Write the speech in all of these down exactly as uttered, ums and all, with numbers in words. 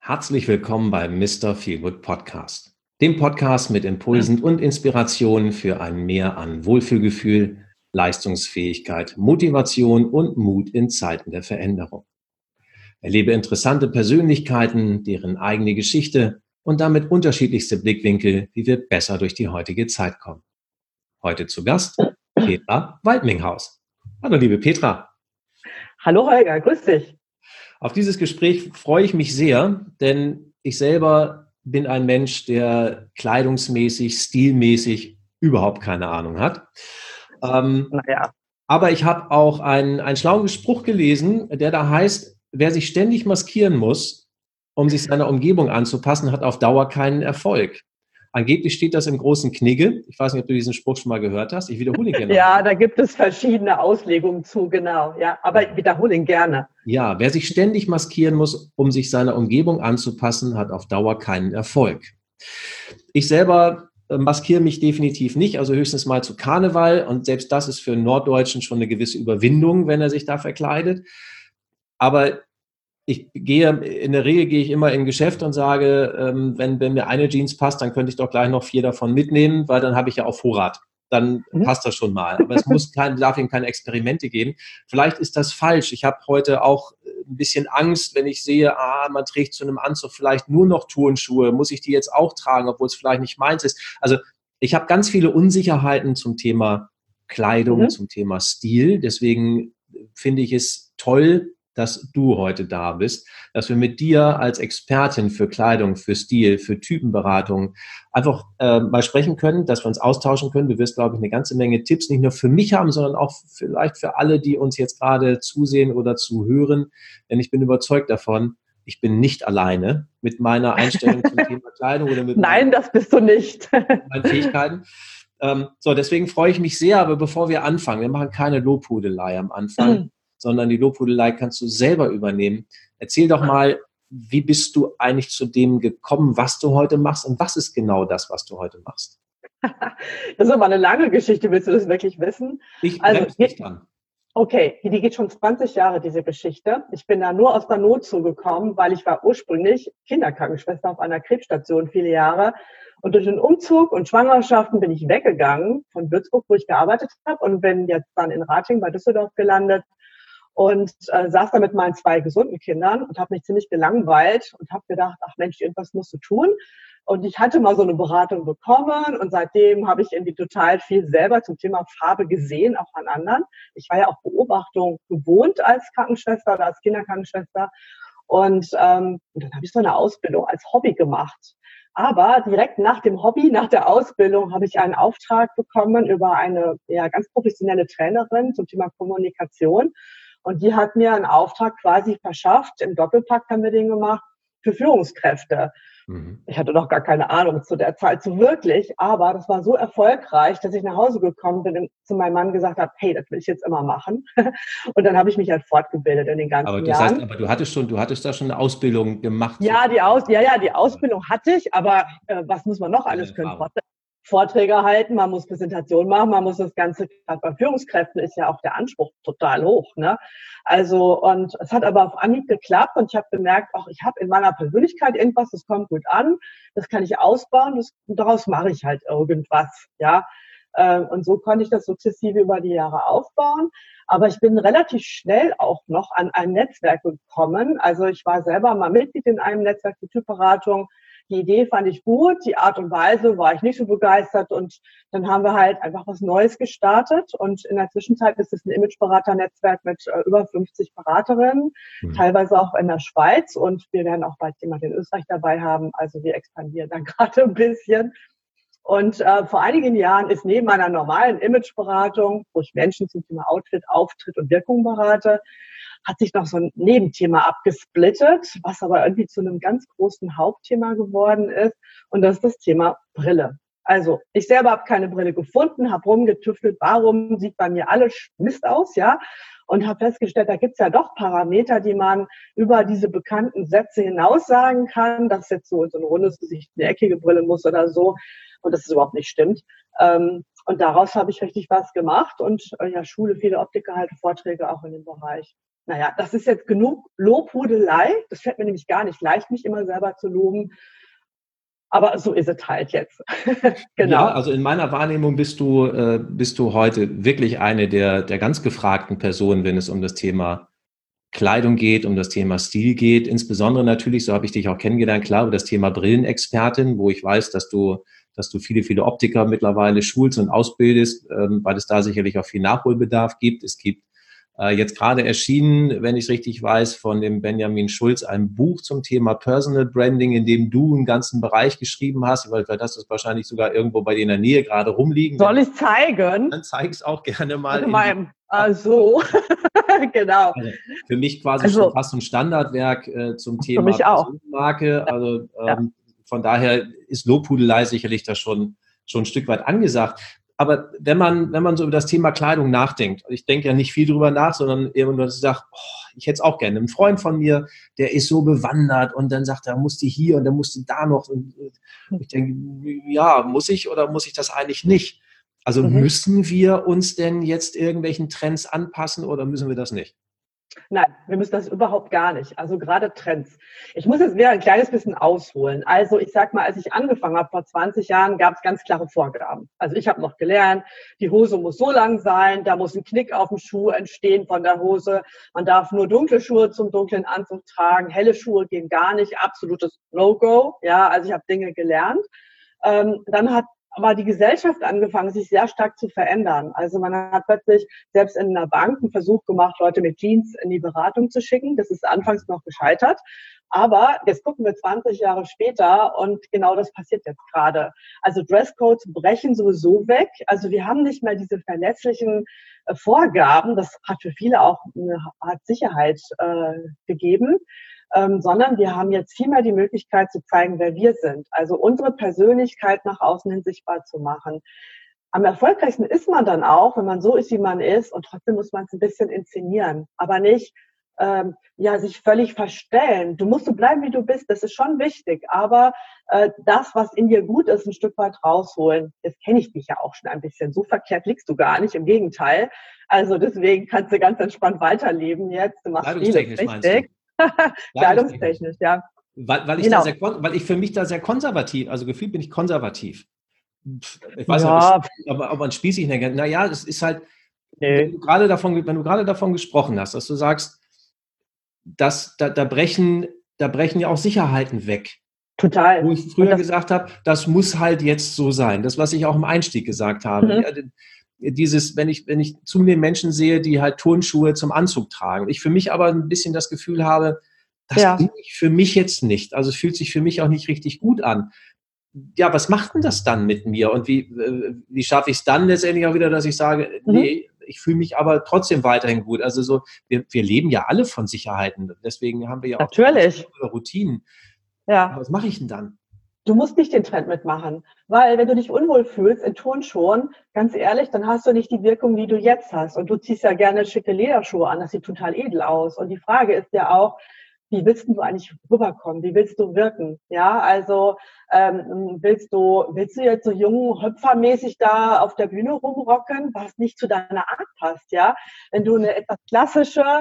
Herzlich willkommen beim Mister Feelgood Podcast, dem Podcast mit Impulsen und Inspirationen für ein Mehr an Wohlfühlgefühl, Leistungsfähigkeit, Motivation und Mut in Zeiten der Veränderung. Erlebe interessante Persönlichkeiten, deren eigene Geschichte und damit unterschiedlichste Blickwinkel, wie wir besser durch die heutige Zeit kommen. Heute zu Gast Petra Waldminghaus. Hallo liebe Petra. Hallo Holger, grüß dich. Auf dieses Gespräch freue ich mich sehr, denn ich selber bin ein Mensch, der kleidungsmäßig, stilmäßig überhaupt keine Ahnung hat. Ähm, naja. Aber ich habe auch einen, einen schlauen Spruch gelesen, der da heißt, wer sich ständig maskieren muss, um sich seiner Umgebung anzupassen, hat auf Dauer keinen Erfolg. Angeblich steht das im großen Knigge. Ich weiß nicht, ob du diesen Spruch schon mal gehört hast. Ich wiederhole ihn gerne. Ja, da gibt es verschiedene Auslegungen zu, genau. Ja, aber ich wiederhole ihn gerne. Ja, wer sich ständig maskieren muss, um sich seiner Umgebung anzupassen, hat auf Dauer keinen Erfolg. Ich selber maskiere mich definitiv nicht, also höchstens mal zu Karneval. Und selbst das ist für einen Norddeutschen schon eine gewisse Überwindung, wenn er sich da verkleidet. Aber ich gehe, in der Regel gehe ich immer in ein Geschäft und sage, ähm, wenn, wenn mir eine Jeans passt, dann könnte ich doch gleich noch vier davon mitnehmen, weil dann habe ich ja auf Vorrat. Dann mhm. passt das schon mal. Aber es muss kein, darf eben keine Experimente geben. Vielleicht ist das falsch. Ich habe heute auch ein bisschen Angst, wenn ich sehe, ah, man trägt zu einem Anzug vielleicht nur noch Turnschuhe. Muss ich die jetzt auch tragen, obwohl es vielleicht nicht meins ist? Also ich habe ganz viele Unsicherheiten zum Thema Kleidung, mhm. zum Thema Stil. Deswegen finde ich es toll, dass du heute da bist, dass wir mit dir als Expertin für Kleidung, für Stil, für Typenberatung einfach äh, mal sprechen können, dass wir uns austauschen können. Du wirst, glaube ich, eine ganze Menge Tipps nicht nur für mich haben, sondern auch vielleicht für alle, die uns jetzt gerade zusehen oder zuhören. Denn ich bin überzeugt davon, ich bin nicht alleine mit meiner Einstellung zum Thema Kleidung oder mit Nein, meinen, das bist du nicht. meinen Fähigkeiten. Ähm, so, deswegen freue ich mich sehr, aber bevor wir anfangen, wir machen keine Lobhudelei am Anfang. sondern die Lobhudelei kannst du selber übernehmen. Erzähl doch mal, wie bist du eigentlich zu dem gekommen, was du heute machst und was ist genau das, was du heute machst? Das ist aber eine lange Geschichte, willst du das wirklich wissen? Ich also, bremse dich dran. Okay, die geht schon zwanzig Jahre, diese Geschichte. Ich bin da nur aus der Not zugekommen, weil ich war ursprünglich Kinderkrankenschwester auf einer Krebsstation viele Jahre. Und durch den Umzug und Schwangerschaften bin ich weggegangen von Würzburg, wo ich gearbeitet habe, und bin jetzt dann in Ratingen bei Düsseldorf gelandet. Und äh, saß da mit meinen zwei gesunden Kindern und habe mich ziemlich gelangweilt und habe gedacht, ach Mensch, irgendwas musst du tun. Und ich hatte mal so eine Beratung bekommen und seitdem habe ich irgendwie total viel selber zum Thema Farbe gesehen, auch an anderen. Ich war ja auch Beobachtung gewohnt als Krankenschwester oder als Kinderkrankenschwester. Und, ähm, und dann habe ich so eine Ausbildung als Hobby gemacht. Aber direkt nach dem Hobby, nach der Ausbildung, habe ich einen Auftrag bekommen über eine ja, ganz professionelle Trainerin zum Thema Kommunikation. Und die hat mir einen Auftrag quasi verschafft, im Doppelpack haben wir den gemacht, für Führungskräfte. Mhm. Ich hatte noch gar keine Ahnung zu der Zeit so wirklich, aber das war so erfolgreich, dass ich nach Hause gekommen bin und zu meinem Mann gesagt habe, hey, das will ich jetzt immer machen. Und dann habe ich mich halt fortgebildet in den ganzen aber das Jahren. Heißt, aber du hattest schon, du hattest da schon eine Ausbildung gemacht? Ja, die Aus, ja, ja, die Ausbildung hatte ich, aber äh, was muss man noch alles können? Vorträge halten, man muss Präsentationen machen, man muss das Ganze, gerade bei Führungskräften ist ja auch der Anspruch total hoch, ne? Also, und es hat aber auf Anhieb geklappt und ich habe bemerkt, auch ich habe in meiner Persönlichkeit irgendwas, das kommt gut an, das kann ich ausbauen, das, daraus mache ich halt irgendwas, ja? Und so konnte ich das sukzessive über die Jahre aufbauen. Aber ich bin relativ schnell auch noch an ein Netzwerk gekommen. Also ich war selber mal Mitglied in einem Netzwerk für Typberatung. Die Idee fand ich gut, die Art und Weise war ich nicht so begeistert und dann haben wir halt einfach was Neues gestartet und in der Zwischenzeit ist es ein Imageberaternetzwerk mit äh, über fünfzig Beraterinnen, mhm. teilweise auch in der Schweiz und wir werden auch bald jemand in Österreich dabei haben, also wir expandieren dann gerade ein bisschen. Und äh, vor einigen Jahren ist neben meiner normalen Imageberatung, wo ich Menschen zum Thema Outfit, Auftritt und Wirkung berate, hat sich noch so ein Nebenthema abgesplittet, was aber irgendwie zu einem ganz großen Hauptthema geworden ist. Und das ist das Thema Brille. Also ich selber habe keine Brille gefunden, habe rumgetüftelt, warum sieht bei mir alles Mist aus, ja? Und habe festgestellt, da gibt's ja doch Parameter, die man über diese bekannten Sätze hinaus sagen kann, dass jetzt so in so ein rundes Gesicht eine eckige Brille muss oder so. Und das ist überhaupt nicht stimmt. Ähm, und daraus habe ich richtig was gemacht und äh, ja, Schule, viele Optiker, halte Vorträge auch in dem Bereich. naja, das ist jetzt genug Lobhudelei. Das fällt mir nämlich gar nicht leicht, mich immer selber zu loben. Aber so ist es halt jetzt. Genau. Ja, also in meiner Wahrnehmung bist du, äh, bist du heute wirklich eine der, der ganz gefragten Personen, wenn es um das Thema Kleidung geht, um das Thema Stil geht. Insbesondere natürlich, so habe ich dich auch kennengelernt, klar, über das Thema Brillenexpertin, wo ich weiß, dass du, dass du viele, viele Optiker mittlerweile schulst und ausbildest, ähm, weil es da sicherlich auch viel Nachholbedarf gibt. Es gibt äh, jetzt gerade erschienen, wenn ich es richtig weiß, von dem Benjamin Schulz ein Buch zum Thema Personal Branding, in dem du einen ganzen Bereich geschrieben hast, weil das ist wahrscheinlich sogar irgendwo bei dir in der Nähe gerade rumliegen. Soll ich zeigen? Dann zeig es auch gerne mal. In meinem, also, genau. Also für mich quasi also, schon fast ein Standardwerk äh, zum Thema für mich auch. Personenmarke. Also ähm, Ja. von daher ist Lobhudelei sicherlich da schon, schon ein Stück weit angesagt. Aber wenn man, wenn man so über das Thema Kleidung nachdenkt, ich denke ja nicht viel drüber nach, sondern irgendwann, dass ich sage, oh, ich hätte es auch gerne. Ein Freund von mir, der ist so bewandert und dann sagt er, musste hier und dann musste da noch. Und ich denke, ja, muss ich oder muss ich das eigentlich nicht? Also mhm. müssen wir uns denn jetzt irgendwelchen Trends anpassen oder müssen wir das nicht? Nein, wir müssen das überhaupt gar nicht. Also gerade Trends. Ich muss jetzt wieder ein kleines bisschen ausholen. Also ich sag mal, als ich angefangen habe vor zwanzig Jahren, gab es ganz klare Vorgaben. Also ich habe noch gelernt, die Hose muss so lang sein, da muss ein Knick auf dem Schuh entstehen von der Hose. Man darf nur dunkle Schuhe zum dunklen Anzug tragen, helle Schuhe gehen gar nicht, absolutes No-Go. Ja, also ich habe Dinge gelernt. Ähm, dann hat aber die Gesellschaft angefangen, sich sehr stark zu verändern. Also man hat plötzlich selbst in einer Bank einen Versuch gemacht, Leute mit Jeans in die Beratung zu schicken. Das ist anfangs noch gescheitert. Aber jetzt gucken wir zwanzig Jahre später und genau das passiert jetzt gerade. Also Dresscodes brechen sowieso weg. Also wir haben nicht mehr diese verlässlichen äh, Vorgaben. Das hat für viele auch eine Art Sicherheit äh, gegeben. Ähm, sondern wir haben jetzt viel mehr die Möglichkeit zu zeigen, wer wir sind. Also unsere Persönlichkeit nach außen hin sichtbar zu machen. Am erfolgreichsten ist man dann auch, wenn man so ist, wie man ist, und trotzdem muss man es ein bisschen inszenieren, aber nicht ähm, ja sich völlig verstellen. Du musst so bleiben, wie du bist, das ist schon wichtig, aber äh, das, was in dir gut ist, ein Stück weit rausholen. Jetzt kenne ich dich ja auch schon ein bisschen. So verkehrt liegst du gar nicht, im Gegenteil. Also deswegen kannst du ganz entspannt weiterleben jetzt. Du machst vieles richtig. Kleidungstechnisch, ja. Weil, weil, ich genau. da sehr, weil ich für mich da sehr konservativ, also gefühlt bin ich konservativ. Ich weiß ja. nicht, ob, ob man spießig nennt. Naja, es ist halt, nee. wenn du gerade davon, wenn du gerade davon gesprochen hast, dass du sagst, dass da, da brechen, da brechen ja auch Sicherheiten weg. Total. Wo ich früher gesagt habe, das muss halt jetzt so sein. Das, was ich auch im Einstieg gesagt habe. Mhm. Ja, dieses, wenn ich, wenn ich zunehmend Menschen sehe, die halt Turnschuhe zum Anzug tragen. Ich für mich aber ein bisschen das Gefühl habe, das ja. bin ich für mich jetzt nicht. Also es fühlt sich für mich auch nicht richtig gut an. Ja, was macht denn das dann mit mir? Und wie, wie schaffe ich es dann letztendlich auch wieder, dass ich sage, mhm. nee, ich fühle mich aber trotzdem weiterhin gut. Also so, wir, wir leben ja alle von Sicherheiten. Deswegen haben wir ja auch Natürlich. Routinen. Ja. Was mache ich denn dann? Du musst nicht den Trend mitmachen, weil wenn du dich unwohl fühlst in Turnschuhen, ganz ehrlich, dann hast du nicht die Wirkung, die du jetzt hast. Und du ziehst ja gerne schicke Lederschuhe an, das sieht total edel aus. Und die Frage ist ja auch, wie willst du eigentlich rüberkommen? Wie willst du wirken? Ja, also ähm, willst du willst du jetzt so jung hüpfermäßig da auf der Bühne rumrocken, was nicht zu deiner Art passt? Ja, wenn du eine etwas klassische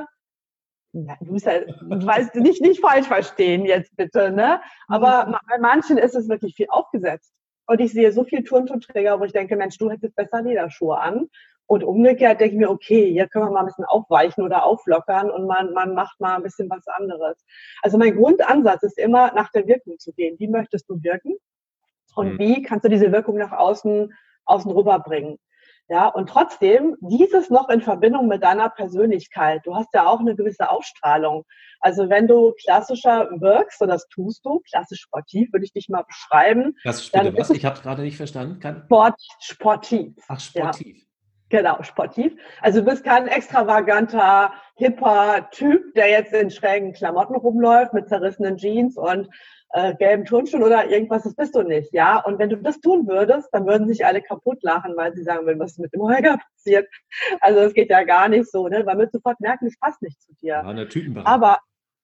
Ja, du musst ja, du weißt nicht, nicht falsch verstehen jetzt bitte, ne? Aber bei manchen ist es wirklich viel aufgesetzt. Und ich sehe so viele Turnschuhträger, wo ich denke, Mensch, du hättest besser Lederschuhe an. Und umgekehrt denke ich mir, okay, hier können wir mal ein bisschen aufweichen oder auflockern und man, man macht mal ein bisschen was anderes. Also mein Grundansatz ist immer, nach der Wirkung zu gehen. Wie möchtest du wirken? Und mhm. wie kannst du diese Wirkung nach außen, außen rüberbringen? Ja, und trotzdem, dieses noch in Verbindung mit deiner Persönlichkeit. Du hast ja auch eine gewisse Ausstrahlung. Also wenn du klassischer wirkst, und das tust du, klassisch sportiv, würde ich dich mal beschreiben. Klassisch bitte was? Ich habe es gerade nicht verstanden. Kann... Sport, sportiv. Ach, sportiv. Ja. Genau, sportiv. Also du bist kein extravaganter, hipper Typ, der jetzt in schrägen Klamotten rumläuft mit zerrissenen Jeans und äh, gelben Turnschuhen oder irgendwas, das bist du nicht, ja. Und wenn du das tun würdest, dann würden sich alle kaputt lachen, weil sie sagen würden, was ist mit dem Holger passiert. Also das geht ja gar nicht so, ne? Weil man sofort merken, das passt nicht zu dir. Ja, eine Typenberatung. Aber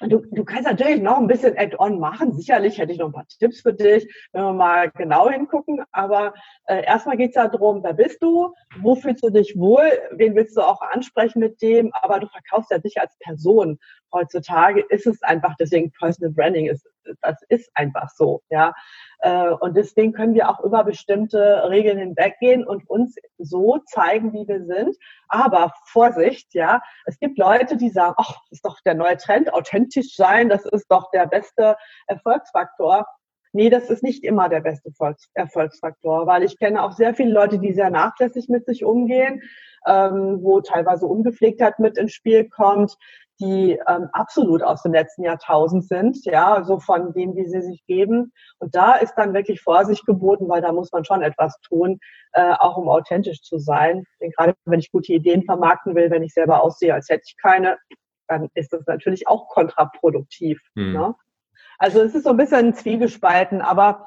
Du, du kannst natürlich noch ein bisschen Add-on machen. Sicherlich hätte ich noch ein paar Tipps für dich, wenn wir mal genau hingucken. Aber äh, erstmal geht es ja darum, wer bist du? Wo fühlst du dich wohl? Wen willst du auch ansprechen mit dem? Aber du verkaufst ja dich als Person. Heutzutage ist es einfach, deswegen Personal Branding ist, das ist einfach so, ja. Äh, und deswegen können wir auch über bestimmte Regeln hinweggehen und uns so zeigen, wie wir sind. Aber Vorsicht, ja, es gibt Leute, die sagen, ach, das ist doch der neue Trend, authentisch sein, das ist doch der beste Erfolgsfaktor. Nee, das ist nicht immer der beste Erfolgsfaktor, weil ich kenne auch sehr viele Leute, die sehr nachlässig mit sich umgehen, ähm, wo teilweise Ungepflegtheit mit ins Spiel kommt, die ähm, absolut aus dem letzten Jahrtausend sind, ja, so von dem, wie sie sich geben. Und da ist dann wirklich Vorsicht geboten, weil da muss man schon etwas tun, äh, auch um authentisch zu sein. Denn gerade wenn ich gute Ideen vermarkten will, wenn ich selber aussehe, als hätte ich keine, dann ist das natürlich auch kontraproduktiv. Hm. Ne? Also es ist so ein bisschen zwiegespalten, aber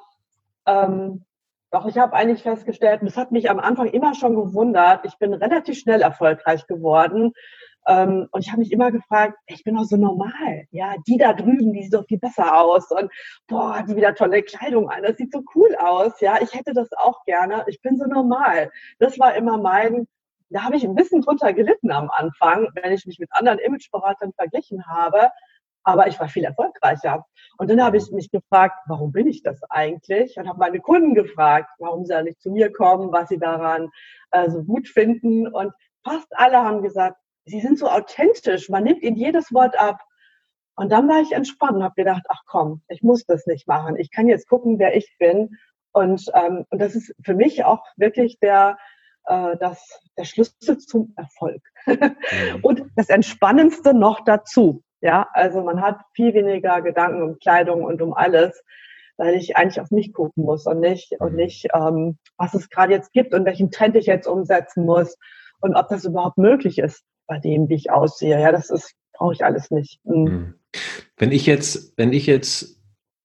ähm, doch, ich habe eigentlich festgestellt, das hat mich am Anfang immer schon gewundert, ich bin relativ schnell erfolgreich geworden. Ähm, und ich habe mich immer gefragt, ich bin doch so normal. Ja, die da drüben, die sieht doch viel besser aus. Und boah, die wieder tolle Kleidung an. Das sieht so cool aus. Ja, ich hätte das auch gerne. Ich bin so normal. Das war immer mein, da habe ich ein bisschen drunter gelitten am Anfang, wenn ich mich mit anderen Imageberatern verglichen habe. Aber ich war viel erfolgreicher. Und dann habe ich mich gefragt, warum bin ich das eigentlich? Und habe meine Kunden gefragt, warum sie ja nicht zu mir kommen, was sie daran äh, so gut finden. Und fast alle haben gesagt, sie sind so authentisch, man nimmt ihnen jedes Wort ab. Und dann war ich entspannt und habe gedacht, ach komm, ich muss das nicht machen. Ich kann jetzt gucken, wer ich bin. Und, ähm, und das ist für mich auch wirklich der, äh, das, der Schlüssel zum Erfolg. Und das Entspannendste noch dazu. Ja, also man hat viel weniger Gedanken um Kleidung und um alles, weil ich eigentlich auf mich gucken muss und nicht, und nicht ähm, was es gerade jetzt gibt und welchen Trend ich jetzt umsetzen muss und ob das überhaupt möglich ist bei dem, wie ich aussehe. Ja, das ist, brauche ich alles nicht. Mhm. Wenn ich jetzt, wenn ich jetzt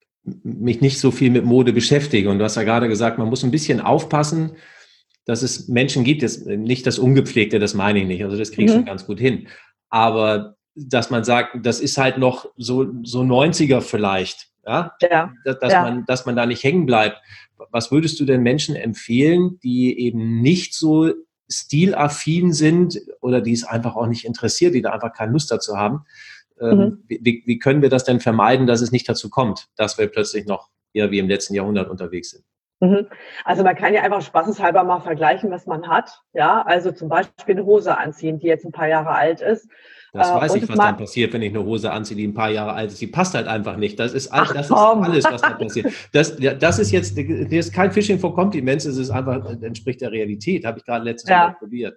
mich nicht so viel mit Mode beschäftige, und du hast ja gerade gesagt, man muss ein bisschen aufpassen, dass es Menschen gibt, das, nicht das Ungepflegte, das meine ich nicht, also das kriege ich mhm. schon ganz gut hin, aber dass man sagt, das ist halt noch so, so neunziger vielleicht, ja, ja. Dass, dass, ja. Man, dass man da nicht hängen bleibt. Was würdest du denn Menschen empfehlen, die eben nicht so stilaffin sind oder die es einfach auch nicht interessiert, die da einfach keine Lust dazu haben? Ähm, mhm. wie, wie können wir das denn vermeiden, dass es nicht dazu kommt, dass wir plötzlich noch eher wie im letzten Jahrhundert unterwegs sind? Also man kann ja einfach spaßeshalber mal vergleichen, was man hat. Ja, also zum Beispiel eine Hose anziehen, die jetzt ein paar Jahre alt ist. Das weiß ich, was dann passiert, wenn ich eine Hose anziehe, die ein paar Jahre alt ist. Die passt halt einfach nicht. Das ist, Ach, das ist alles, was da passiert. Das, das ist jetzt das ist kein Fishing for Compliments, es ist einfach, entspricht der Realität. Habe ich gerade letztes ja. Mal probiert.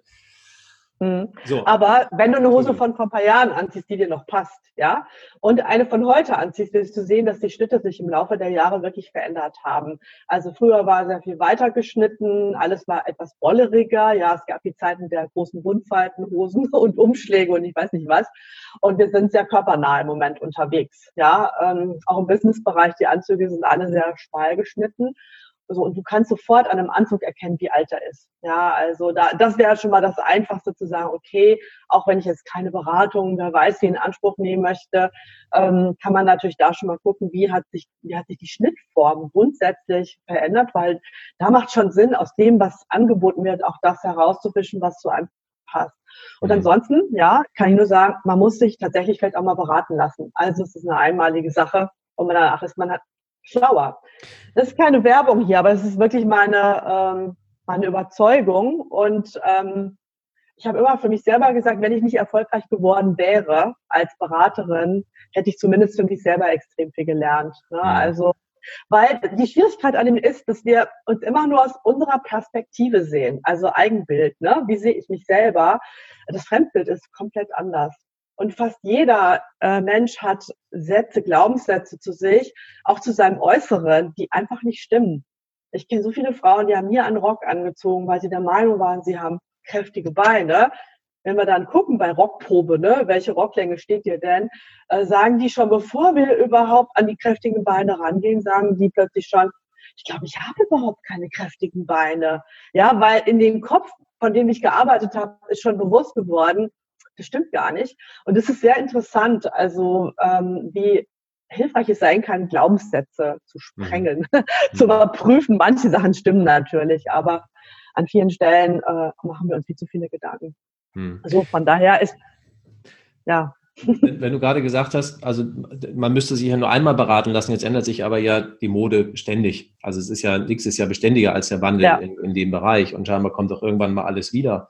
Mhm. So. Aber wenn du eine Hose von vor ein paar Jahren anziehst, die dir noch passt, ja, und eine von heute anziehst, wirst du sehen, dass die Schnitte sich im Laufe der Jahre wirklich verändert haben. Also früher war sehr viel weiter geschnitten, alles war etwas bolleriger, ja, es gab die Zeiten der großen Rundfalten, Hosen und Umschläge und ich weiß nicht was. Und wir sind sehr körpernah im Moment unterwegs, ja, ähm, auch im Businessbereich, die Anzüge sind alle sehr schmal geschnitten. So, und du kannst sofort an einem Anzug erkennen, wie alt er ist. Ja, also da, das wäre schon mal das Einfachste zu sagen, okay, auch wenn ich jetzt keine Beratung, wer weiß, wie in Anspruch nehmen möchte, ähm, kann man natürlich da schon mal gucken, wie hat sich, wie hat sich die Schnittform grundsätzlich verändert, weil da macht schon Sinn, aus dem, was angeboten wird, auch das herauszufischen, was zu einem passt. Und mhm. ansonsten, ja, kann ich nur sagen, man muss sich tatsächlich vielleicht auch mal beraten lassen. Also es ist eine einmalige Sache und man danach ist man hat schlauer. Das ist keine Werbung hier, aber es ist wirklich meine, ähm, meine Überzeugung. Und ähm, ich habe immer für mich selber gesagt, wenn ich nicht erfolgreich geworden wäre als Beraterin, hätte ich zumindest für mich selber extrem viel gelernt. Ne? Ja. Also, weil die Schwierigkeit an dem ist, dass wir uns immer nur aus unserer Perspektive sehen, also Eigenbild. Ne? Wie sehe ich mich selber? Das Fremdbild ist komplett anders. Und fast jeder äh, Mensch hat Sätze, Glaubenssätze zu sich, auch zu seinem Äußeren, die einfach nicht stimmen. Ich kenne so viele Frauen, die haben mir einen Rock angezogen, weil sie der Meinung waren, sie haben kräftige Beine. Wenn wir dann gucken bei Rockprobe, ne, welche Rocklänge steht dir denn, äh, sagen die schon, bevor wir überhaupt an die kräftigen Beine rangehen, sagen die plötzlich schon, ich glaube, ich habe überhaupt keine kräftigen Beine. Ja, weil in dem Kopf, von dem ich gearbeitet habe, ist schon bewusst geworden, das stimmt gar nicht. Und das ist sehr interessant, also ähm, wie hilfreich es sein kann, Glaubenssätze zu sprengen, mhm. zu überprüfen. Manche Sachen stimmen natürlich, aber an vielen Stellen äh, machen wir uns viel zu viele Gedanken. Mhm. Also von daher ist, ja. Wenn, wenn du gerade gesagt hast, also man müsste sich ja nur einmal beraten lassen, jetzt ändert sich aber ja die Mode ständig. Also es ist ja, nichts ist ja beständiger als der Wandel ja. in, in dem Bereich und scheinbar kommt auch irgendwann mal alles wieder.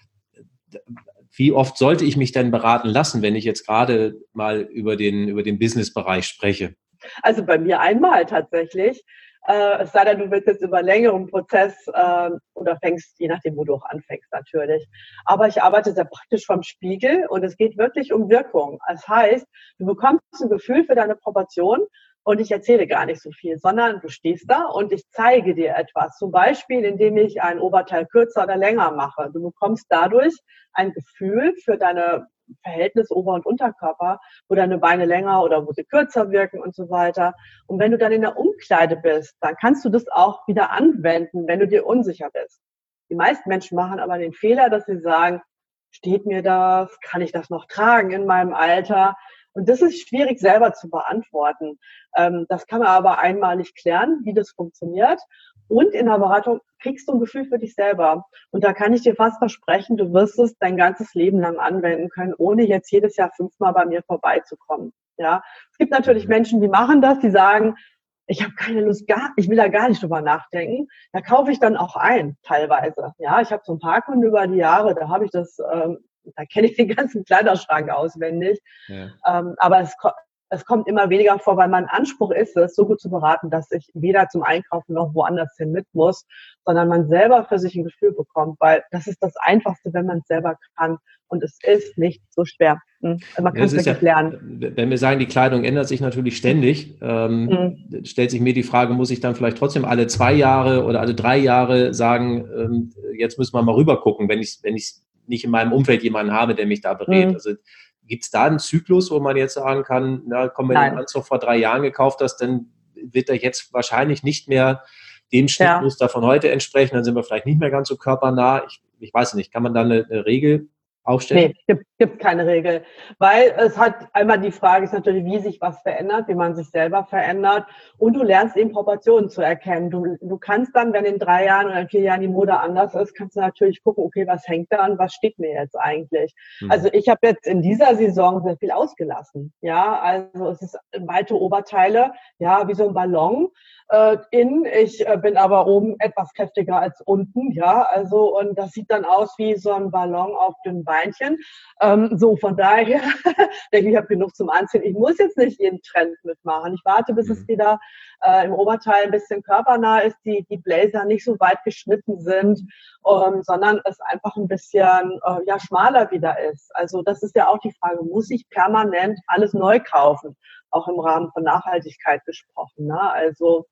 Wie oft sollte ich mich denn beraten lassen, wenn ich jetzt gerade mal über den, über den Business-Bereich spreche? Also bei mir einmal tatsächlich. Äh, es sei denn, du willst jetzt über einen längeren Prozess äh, oder fängst, je nachdem, wo du auch anfängst natürlich. Aber ich arbeite sehr praktisch vom Spiegel und es geht wirklich um Wirkung. Das heißt, du bekommst ein Gefühl für deine Proportion und ich erzähle gar nicht so viel, sondern du stehst da und ich zeige dir etwas. Zum Beispiel, indem ich ein Oberteil kürzer oder länger mache. Du bekommst dadurch ein Gefühl für deine Verhältnis Ober- und Unterkörper, wo deine Beine länger oder wo sie kürzer wirken und so weiter. Und wenn du dann in der Umkleide bist, dann kannst du das auch wieder anwenden, wenn du dir unsicher bist. Die meisten Menschen machen aber den Fehler, dass sie sagen, steht mir das? Kann ich das noch tragen in meinem Alter? Und das ist schwierig selber zu beantworten. Das kann man aber einmalig klären, wie das funktioniert. Und in der Beratung kriegst du ein Gefühl für dich selber. Und da kann ich dir fast versprechen, du wirst es dein ganzes Leben lang anwenden können, ohne jetzt jedes Jahr fünfmal bei mir vorbeizukommen. Ja, es gibt natürlich Menschen, die machen das, die sagen, ich habe keine Lust, gar, ich will da gar nicht drüber nachdenken. Da kaufe ich dann auch ein, teilweise. Ja, ich habe so ein paar Kunden über die Jahre, da habe ich das, ähm, da kenne ich den ganzen Kleiderschrank auswendig. Ja. Ähm, aber es Es kommt immer weniger vor, weil mein Anspruch ist es, so gut zu beraten, dass ich weder zum Einkaufen noch woanders hin mit muss, sondern man selber für sich ein Gefühl bekommt, weil das ist das Einfachste, wenn man es selber kann. Und es ist nicht so schwer. Man kann es wirklich ja lernen. Wenn wir sagen, die Kleidung ändert sich natürlich ständig, ähm, mhm. stellt sich mir die Frage, muss ich dann vielleicht trotzdem alle zwei Jahre oder alle drei Jahre sagen, ähm, jetzt müssen wir mal rüber gucken, wenn ich wenn ich nicht in meinem Umfeld jemanden habe, der mich da berät. Mhm. Also gibt es da einen Zyklus, wo man jetzt sagen kann, na komm, wenn du den Anzug vor drei Jahren gekauft hast, dann wird er jetzt wahrscheinlich nicht mehr dem Schnittmuster ja. von heute entsprechen, dann sind wir vielleicht nicht mehr ganz so körpernah. Ich, ich weiß nicht, kann man da eine, eine Regel aufstellen? Nee, gibt, gibt keine Regel. Weil es hat einmal die Frage ist natürlich, wie sich was verändert, wie man sich selber verändert. Und du lernst eben Proportionen zu erkennen. Du, du kannst dann, wenn in drei Jahren oder in vier Jahren die Mode anders ist, kannst du natürlich gucken, okay, was hängt da an, was steht mir jetzt eigentlich? Hm. Also ich habe jetzt in dieser Saison sehr viel ausgelassen. Ja, also es ist weite Oberteile, ja, wie so ein Ballon. Äh, in, ich äh, bin aber oben etwas kräftiger als unten, ja, also und das sieht dann aus wie so ein Ballon auf dünnen Beinchen. Ähm, so, von daher denke ich, ich habe genug zum Anziehen. Ich muss jetzt nicht jeden Trend mitmachen. Ich warte, bis mhm. es wieder äh, im Oberteil ein bisschen körpernah ist, die, die Blazer nicht so weit geschnitten sind, ähm, sondern es einfach ein bisschen äh, ja, schmaler wieder ist. Also das ist ja auch die Frage, muss ich permanent alles neu kaufen? Auch im Rahmen von Nachhaltigkeit gesprochen. Ne? Also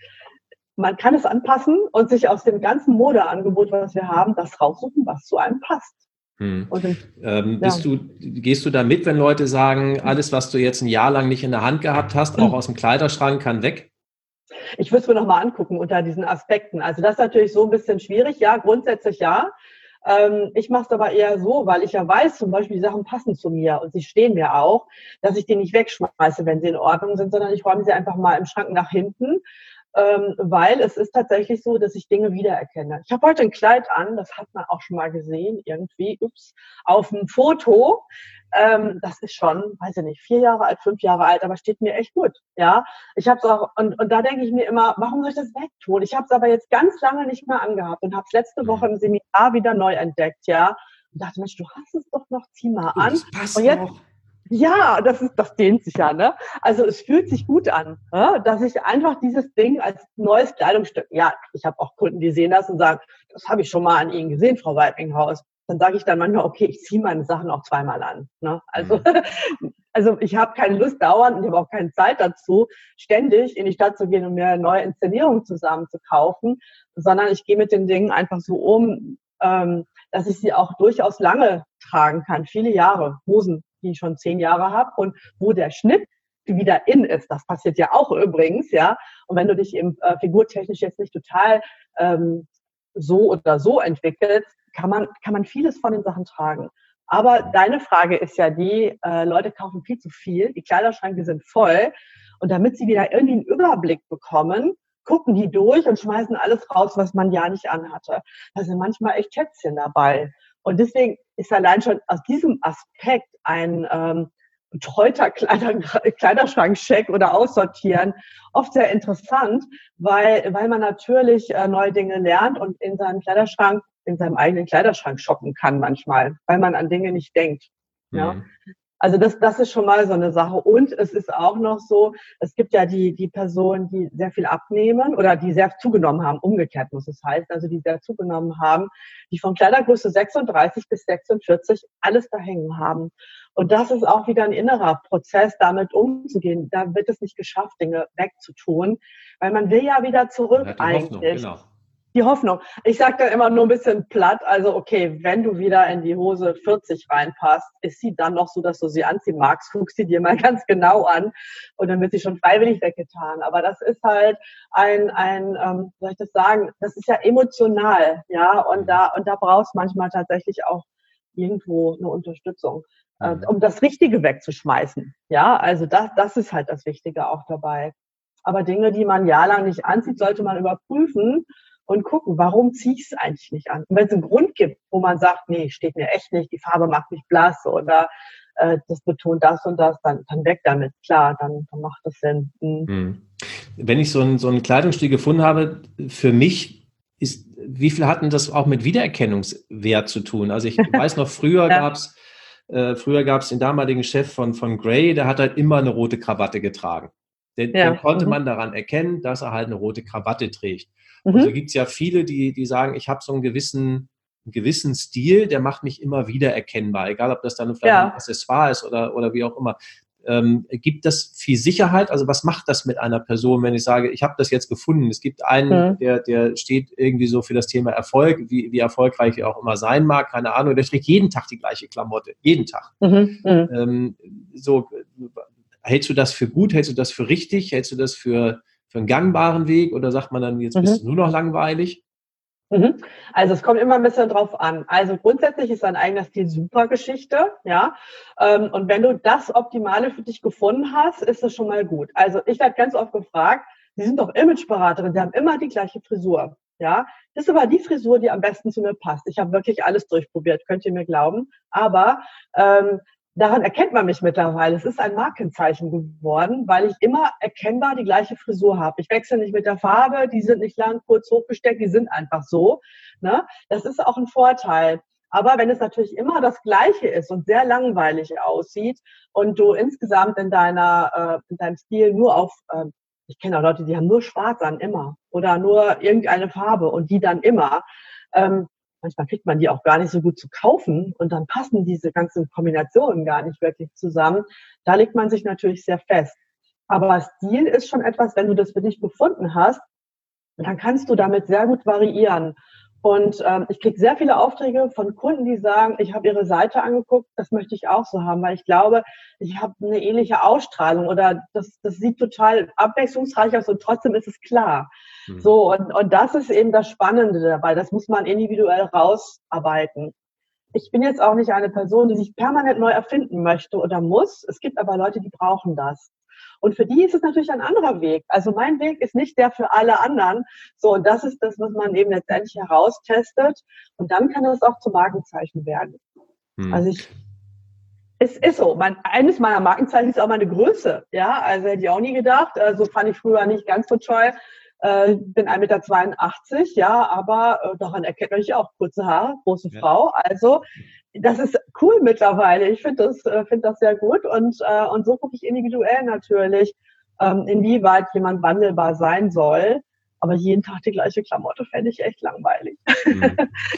man kann es anpassen und sich aus dem ganzen Modeangebot, was wir haben, das raussuchen, was zu einem passt. Hm. Und, ähm, bist ja. du, gehst du da mit, wenn Leute sagen, alles, was du jetzt ein Jahr lang nicht in der Hand gehabt hast, auch aus dem Kleiderschrank, kann weg? Ich würde es mir nochmal angucken unter diesen Aspekten. Also das ist natürlich so ein bisschen schwierig. Ja, grundsätzlich ja. Ähm, ich mache es aber eher so, weil ich ja weiß, zum Beispiel, die Sachen passen zu mir und sie stehen mir auch, dass ich die nicht wegschmeiße, wenn sie in Ordnung sind, sondern ich räume sie einfach mal im Schrank nach hinten. Ähm, weil es ist tatsächlich so, dass ich Dinge wiedererkenne. Ich habe heute ein Kleid an, das hat man auch schon mal gesehen, irgendwie, ups, auf dem Foto. Ähm, das ist schon, weiß ich nicht, vier Jahre alt, fünf Jahre alt, aber steht mir echt gut. Ja, ich habe es auch, und, und da denke ich mir immer, warum soll ich das wegtun? Ich habe es aber jetzt ganz lange nicht mehr angehabt und habe es letzte Woche im Seminar wieder neu entdeckt, ja. Und dachte, Mensch, du hast es doch noch, zieh mal an. Das passt und jetzt, auch. Ja, das ist, das dehnt sich ja, ne? Also es fühlt sich gut an, ne? Dass ich einfach dieses Ding als neues Kleidungsstück, ja, ich habe auch Kunden, die sehen das und sagen, das habe ich schon mal an Ihnen gesehen, Frau Weipinghaus. Dann sage ich dann manchmal, okay, ich ziehe meine Sachen auch zweimal an. Ne? Also, mhm. also ich habe keine Lust dauernd und ich habe auch keine Zeit dazu, ständig in die Stadt zu gehen und mir eine neue Inszenierung zusammen zu kaufen, sondern ich gehe mit den Dingen einfach so um, ähm, dass ich sie auch durchaus lange tragen kann, viele Jahre, Hosen, die ich schon zehn Jahre habe und wo der Schnitt wieder in ist. Das passiert ja auch übrigens, ja. Und wenn du dich eben äh, figurtechnisch jetzt nicht total ähm, so oder so entwickelst, kann man kann man vieles von den Sachen tragen. Aber deine Frage ist ja die, äh, Leute kaufen viel zu viel, die Kleiderschränke sind voll und damit sie wieder irgendwie einen Überblick bekommen, gucken die durch und schmeißen alles raus, was man ja nicht anhatte. Da sind manchmal echt Schätzchen dabei. Und deswegen ist allein schon aus diesem Aspekt ein ähm, betreuter Kleider, Kleiderschrankcheck oder Aussortieren oft sehr interessant, weil, weil man natürlich äh, neue Dinge lernt und in seinem Kleiderschrank, in seinem eigenen Kleiderschrank shoppen kann manchmal, weil man an Dinge nicht denkt. Ja. Mhm. Also das, das ist schon mal so eine Sache. Und es ist auch noch so, es gibt ja die, die Personen, die sehr viel abnehmen oder die sehr zugenommen haben, umgekehrt muss es heißen, also die sehr zugenommen haben, die von Kleidergröße sechsunddreißig bis sechsundvierzig alles da hängen haben. Und das ist auch wieder ein innerer Prozess, damit umzugehen. Da wird es nicht geschafft, Dinge wegzutun, weil man will ja wieder zurück Ja, die eigentlich. Hoffnung, genau. Die Hoffnung. Ich sage dann immer nur ein bisschen platt, also okay, wenn du wieder in die Hose vierzig reinpasst, ist sie dann noch so, dass du sie anziehen magst, guck sie dir mal ganz genau an und dann wird sie schon freiwillig weggetan. Aber das ist halt ein, ein ähm, wie soll ich das sagen, das ist ja emotional, ja, und da, und da brauchst manchmal tatsächlich auch irgendwo eine Unterstützung, äh, Mhm. um das Richtige wegzuschmeißen. Ja, also das, das ist halt das Wichtige auch dabei. Aber Dinge, die man jahrelang nicht anzieht, sollte man überprüfen und gucken, warum ziehe ich es eigentlich nicht an? Und wenn es einen Grund gibt, wo man sagt, nee, steht mir echt nicht, die Farbe macht mich blass oder äh, das betont das und das, dann, dann weg damit. Klar, dann, dann macht das Sinn. Mhm. Mhm. Wenn ich so einen so einen Kleidungsstil gefunden habe, für mich ist, wie viel hatten das auch mit Wiedererkennungswert zu tun? Also ich weiß noch, früher Ja. gab es äh, früher gab es den damaligen Chef von, von Grey, der hat halt immer eine rote Krawatte getragen. Den, Ja. den konnte Mhm. man daran erkennen, dass er halt eine rote Krawatte trägt. Mhm. Und so gibt es ja viele, die, die sagen, ich habe so einen gewissen, einen gewissen Stil, der macht mich immer wieder erkennbar, egal ob das dann vielleicht Ja. ein Accessoire ist oder, oder wie auch immer. Ähm, gibt das viel Sicherheit? Also was macht das mit einer Person, wenn ich sage, ich habe das jetzt gefunden? Es gibt einen, Mhm. der, der steht irgendwie so für das Thema Erfolg, wie, wie erfolgreich er auch immer sein mag, keine Ahnung, der trägt jeden Tag die gleiche Klamotte, jeden Tag. Mhm. Mhm. Ähm, so, hältst du das für gut? Hältst du das für richtig? Hältst du das für, für einen gangbaren Weg? Oder sagt man dann, jetzt Mhm. bist du nur noch langweilig? Mhm. Also es kommt immer ein bisschen drauf an. Also grundsätzlich ist dein eigener Stil super Geschichte, ja. Ähm, Und wenn du das Optimale für dich gefunden hast, ist das schon mal gut. Also ich werde ganz oft gefragt, Sie sind doch Imageberaterin, Sie haben immer die gleiche Frisur, ja. Das ist aber die Frisur, die am besten zu mir passt. Ich habe wirklich alles durchprobiert, könnt ihr mir glauben. Aber ähm, daran erkennt man mich mittlerweile. Es ist ein Markenzeichen geworden, weil ich immer erkennbar die gleiche Frisur habe. Ich wechsle nicht mit der Farbe, die sind nicht lang, kurz, hochgesteckt, die sind einfach so. Ne? Das ist auch ein Vorteil. Aber wenn es natürlich immer das Gleiche ist und sehr langweilig aussieht und du insgesamt in deiner, äh, in deinem Stil nur auf, äh, ich kenne auch Leute, die haben nur Schwarz an immer oder nur irgendeine Farbe und die dann immer, ähm, manchmal kriegt man die auch gar nicht so gut zu kaufen und dann passen diese ganzen Kombinationen gar nicht wirklich zusammen. Da legt man sich natürlich sehr fest. Aber Stil ist schon etwas, wenn du das für dich gefunden hast, dann kannst du damit sehr gut variieren. Und ähm, ich kriege sehr viele Aufträge von Kunden, die sagen, ich habe ihre Seite angeguckt, das möchte ich auch so haben, weil ich glaube, ich habe eine ähnliche Ausstrahlung oder das, das sieht total abwechslungsreich aus und trotzdem ist es klar. Hm. So, und, und das ist eben das Spannende dabei. Das muss man individuell rausarbeiten. Ich bin jetzt auch nicht eine Person, die sich permanent neu erfinden möchte oder muss. Es gibt aber Leute, die brauchen das. Und für die ist es natürlich ein anderer Weg. Also mein Weg ist nicht der für alle anderen. So, und das ist das, was man eben letztendlich heraustestet. Und dann kann das auch zum Markenzeichen werden. Hm. Also ich, es ist so. Mein, eines meiner Markenzeichen ist auch meine Größe. Ja, also hätte ich auch nie gedacht. So also fand ich früher nicht ganz so toll. Äh, bin ein Meter zweiundachtzig, ja, aber äh, daran erkennt man sich auch kurze Haare, große Ja. Frau. Also das ist cool mittlerweile. Ich finde das, äh, finde das sehr gut und äh, und so gucke ich individuell natürlich, ähm, inwieweit jemand wandelbar sein soll. Aber jeden Tag die gleiche Klamotte fände ich echt langweilig. Hm.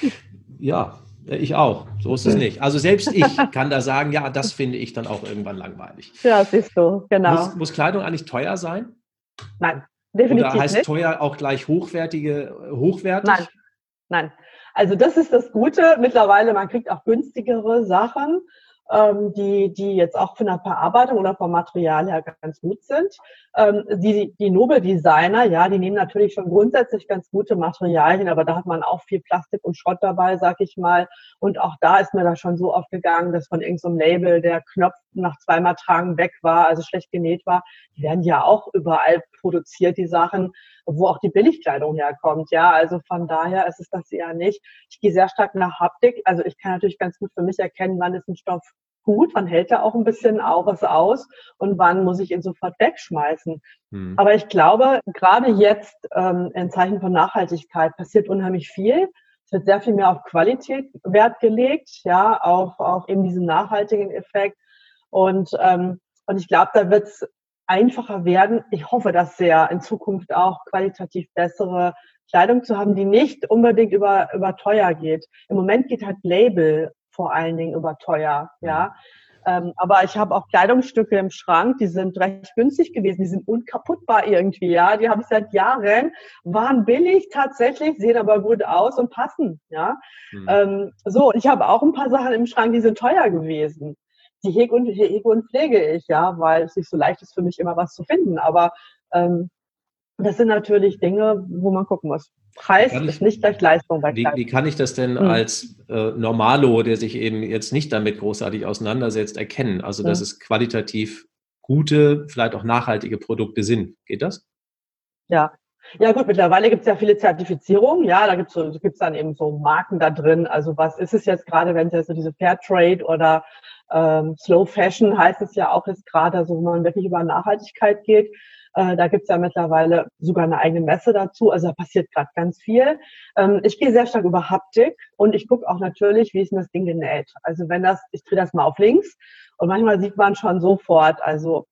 Ja, ich auch. So ist es nicht. Also selbst ich kann da sagen, ja, das finde ich dann auch irgendwann langweilig. Ja, siehst du, genau. Muss, muss Kleidung eigentlich teuer sein? Nein, definitiv Oder heißt nicht. teuer auch gleich hochwertige, hochwertig? Nein, nein. Also das ist das Gute. Mittlerweile, man kriegt auch günstigere Sachen. ähm, die, die jetzt auch von der Verarbeitung oder vom Material her ganz gut sind. Ähm, die, die Nobel-Designer, ja, die nehmen natürlich schon grundsätzlich ganz gute Materialien, aber da hat man auch viel Plastik und Schrott dabei, sag ich mal. Und auch da ist mir das schon so aufgegangen, dass von irgendeinem Label der Knopf nach zweimal Tragen weg war, also schlecht genäht war. Die werden ja auch überall produziert, die Sachen, wo auch die Billigkleidung herkommt. Ja, also von daher ist es das eher nicht. Ich gehe sehr stark nach Haptik. Also ich kann natürlich ganz gut für mich erkennen, wann ist ein Stoff gut, wann hält er auch ein bisschen auch was aus und wann muss ich ihn sofort wegschmeißen. Hm. Aber ich glaube, gerade jetzt ähm, in Zeichen von Nachhaltigkeit passiert unheimlich viel. Es wird sehr viel mehr auf Qualität Wert gelegt, ja, auf, auf eben diesen nachhaltigen Effekt. Und, ähm, und ich glaube, da wird es einfacher werden. Ich hoffe das sehr, in Zukunft auch qualitativ bessere Kleidung zu haben, die nicht unbedingt über, über teuer geht. Im Moment geht halt Label vor allen Dingen über teuer, ja. Ähm, aber ich habe auch Kleidungsstücke im Schrank, die sind recht günstig gewesen, die sind unkaputtbar irgendwie, ja. Die habe ich seit Jahren, waren billig tatsächlich, sehen aber gut aus und passen, ja. Mhm. Ähm, so, und ich habe auch ein paar Sachen im Schrank, die sind teuer gewesen. Die hege und, hege und pflege ich, ja, weil es nicht so leicht ist für mich, immer was zu finden. Aber ähm, das sind natürlich Dinge, wo man gucken muss. Preis ich, ist nicht gleich Leistung bei Kleidung. Wie, wie kann ich das denn hm. als äh, Normalo, der sich eben jetzt nicht damit großartig auseinandersetzt, erkennen? Also, dass hm. es qualitativ gute, vielleicht auch nachhaltige Produkte sind. Geht das? Ja. Ja gut, mittlerweile gibt es ja viele Zertifizierungen, ja, da gibt es so, gibt's dann eben so Marken da drin. Also was ist es jetzt gerade, wenn es jetzt so diese Fairtrade oder ähm, Slow Fashion heißt es ja auch jetzt gerade, also wo man wirklich über Nachhaltigkeit geht. Äh, da gibt's ja mittlerweile sogar eine eigene Messe dazu. Also da passiert gerade ganz viel. Ähm, ich gehe sehr stark über Haptik und ich gucke auch natürlich, wie ist denn das Ding genäht. Also wenn das, ich drehe das mal auf links und manchmal sieht man schon sofort, also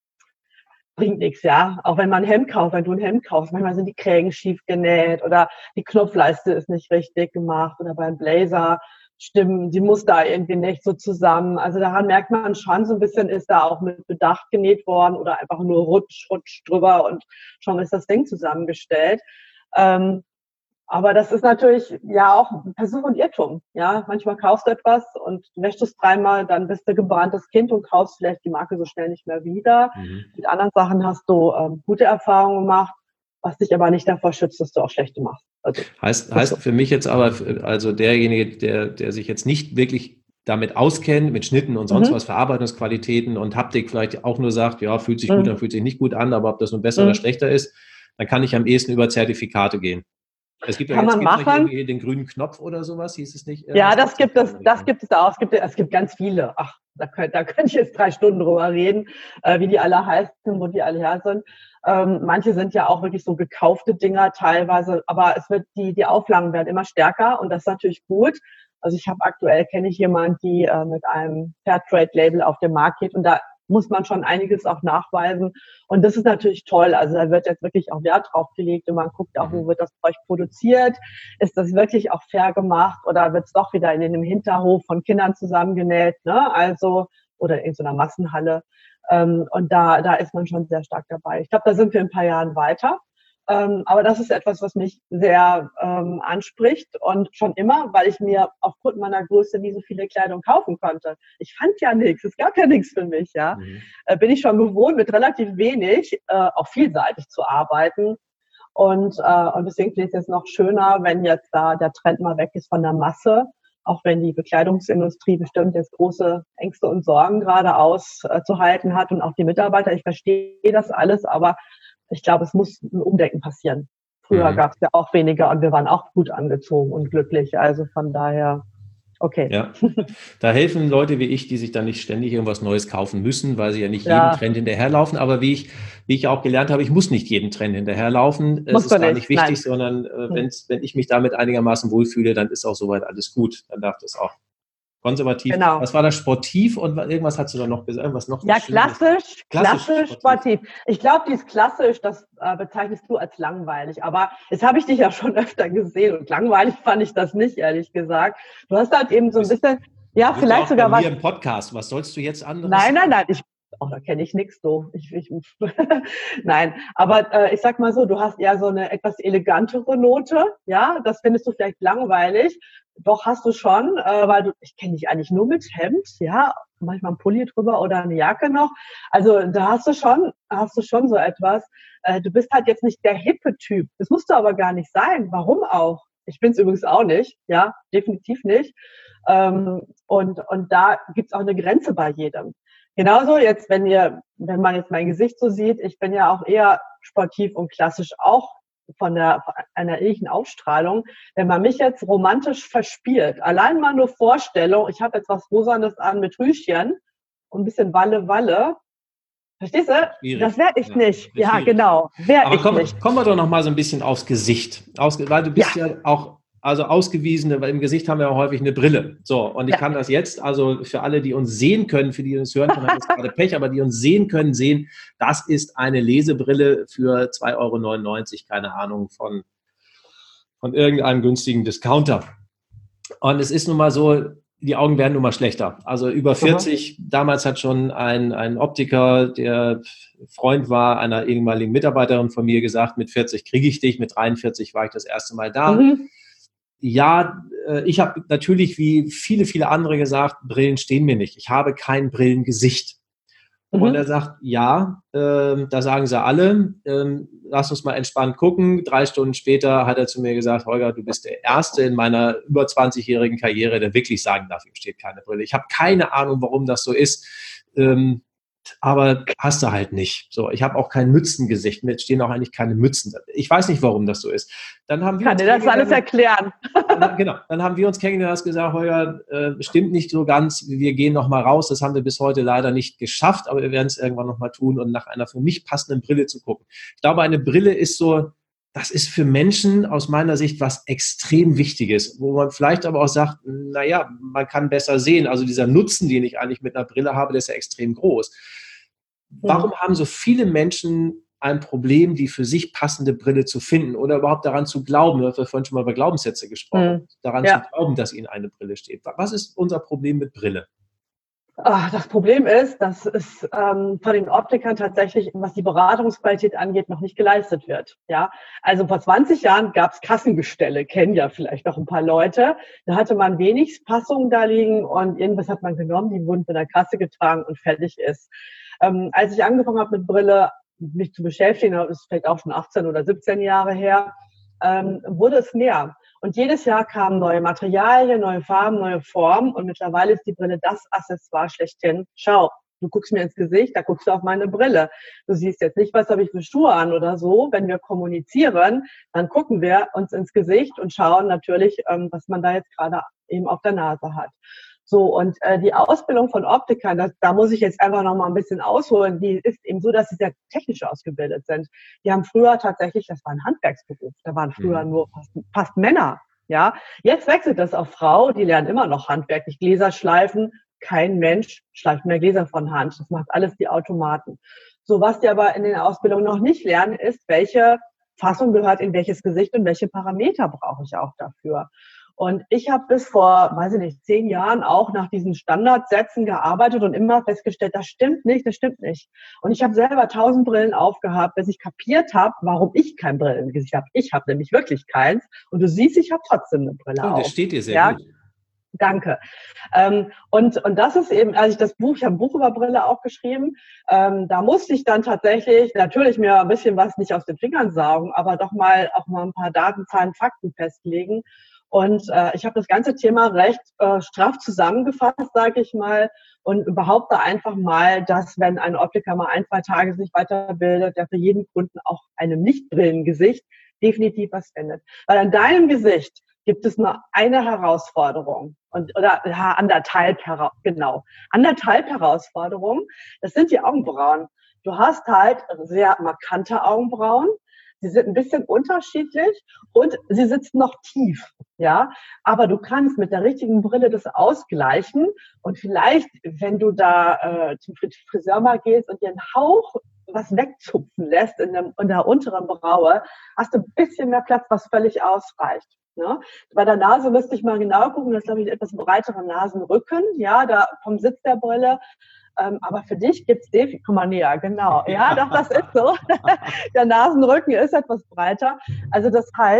bringt nichts, ja. Auch wenn man ein Hemd kauft, wenn du ein Hemd kaufst, manchmal sind die Kragen schief genäht oder die Knopfleiste ist nicht richtig gemacht oder beim Blazer stimmen die Muster irgendwie nicht so zusammen. Also daran merkt man schon so ein bisschen, ist da auch mit Bedacht genäht worden oder einfach nur rutsch, rutsch drüber und schon ist das Ding zusammengestellt. Ähm, aber das ist natürlich ja auch Versuch und Irrtum. Ja, manchmal kaufst du etwas und wäschst es dreimal, dann bist du gebranntes Kind und kaufst vielleicht die Marke so schnell nicht mehr wieder. Mhm. Mit anderen Sachen hast du ähm, gute Erfahrungen gemacht, was dich aber nicht davor schützt, dass du auch schlechte machst. Also, heißt, heißt für mich jetzt aber, also derjenige, der, der sich jetzt nicht wirklich damit auskennt, mit Schnitten und sonst mhm. was, Verarbeitungsqualitäten und Haptik vielleicht auch nur sagt, ja, fühlt sich mhm. gut an, fühlt sich nicht gut an, aber ob das nun besser mhm. oder schlechter ist, dann kann ich am ehesten über Zertifikate gehen. Es gibt kann ja jetzt man machen. Nicht den grünen Knopf oder sowas, hieß es nicht? Ja, das gibt es, das gibt es auch. Es gibt, es gibt ganz viele. Ach, da könnte, da könnte ich jetzt drei Stunden drüber reden, äh, wie die alle heißen, wo die alle her sind. Ähm, manche sind ja auch wirklich so gekaufte Dinger teilweise, aber es wird, die, die Auflagen werden immer stärker und das ist natürlich gut. Also ich habe aktuell, kenne ich jemanden, die äh, mit einem Fairtrade-Label auf den Markt geht und da muss man schon einiges auch nachweisen. Und das ist natürlich toll. Also da wird jetzt wirklich auch Wert drauf gelegt und man guckt auch, wo wird das Zeug produziert? Ist das wirklich auch fair gemacht oder wird es doch wieder in einem Hinterhof von Kindern zusammengenäht? Ne? Also, oder in so einer Massenhalle. Ähm, und da, da ist man schon sehr stark dabei. Ich glaube, da sind wir in ein paar Jahren weiter. Ähm, aber das ist etwas, was mich sehr ähm, anspricht und schon immer, weil ich mir aufgrund meiner Größe nie so viele Kleidung kaufen konnte. Ich fand ja nichts, es gab ja nichts für mich, ja. Mhm. Äh, bin ich schon gewohnt, mit relativ wenig äh, auch vielseitig zu arbeiten. Und, äh, und deswegen finde ich es jetzt noch schöner, wenn jetzt da der Trend mal weg ist von der Masse, auch wenn die Bekleidungsindustrie bestimmt jetzt große Ängste und Sorgen gerade auszuhalten äh, hat und auch die Mitarbeiter. Ich verstehe das alles, aber ich glaube, es muss ein Umdenken passieren. Früher mhm. gab es ja auch weniger und wir waren auch gut angezogen und glücklich. Also von daher, okay. Ja, da helfen Leute wie ich, die sich dann nicht ständig irgendwas Neues kaufen müssen, weil sie ja nicht ja. jedem Trend hinterherlaufen. Aber wie ich, wie ich auch gelernt habe, ich muss nicht jedem Trend hinterherlaufen. Es ist gar nicht wichtig, Nein. sondern äh, wenn's, wenn ich mich damit einigermaßen wohlfühle, dann ist auch soweit alles gut. Dann darf das auch konservativ. Genau. Was war das? Sportiv und irgendwas hast du da noch gesagt? Irgendwas noch ja, klassisch, klassisch, klassisch, sportiv. sportiv. Ich glaube, dieses klassisch, das äh, bezeichnest du als langweilig. Aber jetzt habe ich dich ja schon öfter gesehen und langweilig fand ich das nicht, ehrlich gesagt. Du hast halt eben so ein bisschen, ja, vielleicht auch sogar bei was. Mir im Podcast. Was sollst du jetzt anderes? Nein, nein, nein. Ich, oh, da kenne ich nichts so. Ich, ich, nein, aber äh, ich sag mal so, du hast eher so eine etwas elegantere Note. Ja, das findest du vielleicht langweilig. Doch hast du schon, äh, weil du, ich kenne dich eigentlich nur mit Hemd, ja, manchmal ein Pulli drüber oder eine Jacke noch. Also da hast du schon, hast du schon so etwas. Äh, du bist halt jetzt nicht der hippe Typ. Das musst du aber gar nicht sein. Warum auch? Ich bin es übrigens auch nicht. Ja, definitiv nicht. Ähm, und, und da gibt's auch eine Grenze bei jedem. Genauso jetzt, wenn ihr, wenn man jetzt mein Gesicht so sieht, ich bin ja auch eher sportiv und klassisch auch von der, von einer ähnlichen Ausstrahlung. Wenn man mich jetzt romantisch verspielt, allein mal nur Vorstellung, ich habe jetzt was Rosanes an mit Rüschen und ein bisschen Walle, Walle. Verstehst du? Schwierig. Das werde ich ja, nicht. Ja, schwierig. Genau. Aber ich komm, nicht. Kommen wir doch noch mal so ein bisschen aufs Gesicht. Aus, weil du bist ja, ja auch also ausgewiesene, weil im Gesicht haben wir ja häufig eine Brille. So, und ich ja. kann das jetzt, also für alle, die uns sehen können, für die uns hören können, haben jetzt gerade Pech, aber die uns sehen können, sehen, das ist eine Lesebrille für zwei Euro neunundneunzig, keine Ahnung, von, von irgendeinem günstigen Discounter. Und es ist nun mal so, die Augen werden nun mal schlechter. Also über vierzig, mhm. damals hat schon ein, ein Optiker, der Freund war, einer ehemaligen Mitarbeiterin von mir gesagt, mit vierzig kriege ich dich, mit dreiundvierzig war ich das erste Mal da. Mhm. Ja, ich habe natürlich wie viele, viele andere gesagt, Brillen stehen mir nicht. Ich habe kein Brillengesicht. Mhm. Und er sagt, ja, äh, da sagen sie alle, äh, lass uns mal entspannt gucken. Drei Stunden später hat er zu mir gesagt, Holger, du bist der Erste in meiner über zwanzigjährigen Karriere, der wirklich sagen darf, ihm steht keine Brille. Ich habe keine Ahnung, warum das so ist. Ähm, aber hast du halt nicht. So, ich habe auch kein Mützengesicht. Mir stehen auch eigentlich keine Mützen. Ich weiß nicht, warum das so ist. Dann haben wir Kann dir das alles erklären? Dann, genau. Dann haben wir uns kennengelernt und gesagt, Holger, äh, stimmt nicht so ganz. Wir gehen noch mal raus. Das haben wir bis heute leider nicht geschafft, aber wir werden es irgendwann noch mal tun und nach einer für mich passenden Brille zu gucken. Ich glaube, eine Brille ist so, das ist für Menschen aus meiner Sicht was extrem Wichtiges, wo man vielleicht aber auch sagt, naja, man kann besser sehen. Also dieser Nutzen, den ich eigentlich mit einer Brille habe, der ist ja extrem groß. Warum haben so viele Menschen ein Problem, die für sich passende Brille zu finden oder überhaupt daran zu glauben? Wir haben vorhin schon mal über Glaubenssätze gesprochen. Mhm. Daran ja. zu glauben, dass ihnen eine Brille steht. Was ist unser Problem mit Brille? Ach, das Problem ist, dass es ähm, von den Optikern tatsächlich, was die Beratungsqualität angeht, noch nicht geleistet wird. Ja, also vor zwanzig Jahren gab es Kassengestelle, kennen ja vielleicht noch ein paar Leute. Da hatte man wenig Passungen da liegen und irgendwas hat man genommen, die wurden von der Kasse getragen und fertig ist. Ähm, als ich angefangen habe mit Brille, mich zu beschäftigen, das ist vielleicht auch schon achtzehn oder siebzehn Jahre her, ähm, wurde es mehr. Und jedes Jahr kamen neue Materialien, neue Farben, neue Formen und mittlerweile ist die Brille das Accessoire schlechthin. Schau, du guckst mir ins Gesicht, da guckst du auf meine Brille. Du siehst jetzt nicht, was habe ich für Schuhe an oder so. Wenn wir kommunizieren, dann gucken wir uns ins Gesicht und schauen natürlich, ähm, was man da jetzt gerade eben auf der Nase hat. So, und äh, die Ausbildung von Optikern, das, da muss ich jetzt einfach noch mal ein bisschen ausholen, die ist eben so, dass sie sehr technisch ausgebildet sind. Die haben früher tatsächlich, das war ein Handwerksberuf, da waren früher mhm. nur fast, fast Männer. Ja, jetzt wechselt das auf Frau, die lernen immer noch handwerklich Gläser schleifen. Kein Mensch schleift mehr Gläser von Hand, das macht alles die Automaten. So, was die aber in den Ausbildungen noch nicht lernen, ist, welche Fassung gehört in welches Gesicht und welche Parameter brauche ich auch dafür. Und ich habe bis vor, weiß ich nicht, zehn Jahren auch nach diesen Standardsätzen gearbeitet und immer festgestellt, das stimmt nicht, das stimmt nicht. Und ich habe selber tausend Brillen aufgehabt, bis ich kapiert habe, warum ich kein Brillengesicht habe. Ich habe nämlich wirklich keins. Und du siehst, ich habe trotzdem eine Brille oh, auf. Das steht dir sehr ja? gut. Danke. Ähm, und, und das ist eben, als ich das Buch, ich habe ein Buch über Brille auch geschrieben, ähm, da musste ich dann tatsächlich natürlich mir ein bisschen was nicht aus den Fingern saugen, aber doch mal auch mal ein paar Daten, Zahlen, Fakten festlegen. Und äh, ich habe das ganze Thema recht äh, straff zusammengefasst, sage ich mal, und behaupte einfach mal, dass wenn ein Optiker mal ein, zwei Tage sich weiterbildet, der für jeden Kunden auch einem Nicht-Brillengesicht definitiv was findet. Weil an deinem Gesicht gibt es nur eine Herausforderung und oder ja, anderthalb hera- genau anderthalb Herausforderungen. Das sind die Augenbrauen. Du hast halt sehr markante Augenbrauen. Sie sind ein bisschen unterschiedlich und sie sitzen noch tief, ja. Aber du kannst mit der richtigen Brille das ausgleichen und vielleicht, wenn du da äh, zum Friseur mal gehst und dir einen Hauch was wegzupfen lässt in, dem, in der unteren Braue, hast du ein bisschen mehr Platz, was völlig ausreicht. Ne? Bei der Nase müsste ich mal genau gucken, das ist, glaube ich, etwas breiterer Nasenrücken, ja, da vom Sitz der Brille. Ähm, aber für dich gibt's definitiv, komm mal näher, genau. Ja, doch, das ist so. Der Nasenrücken ist etwas breiter. Also das heißt,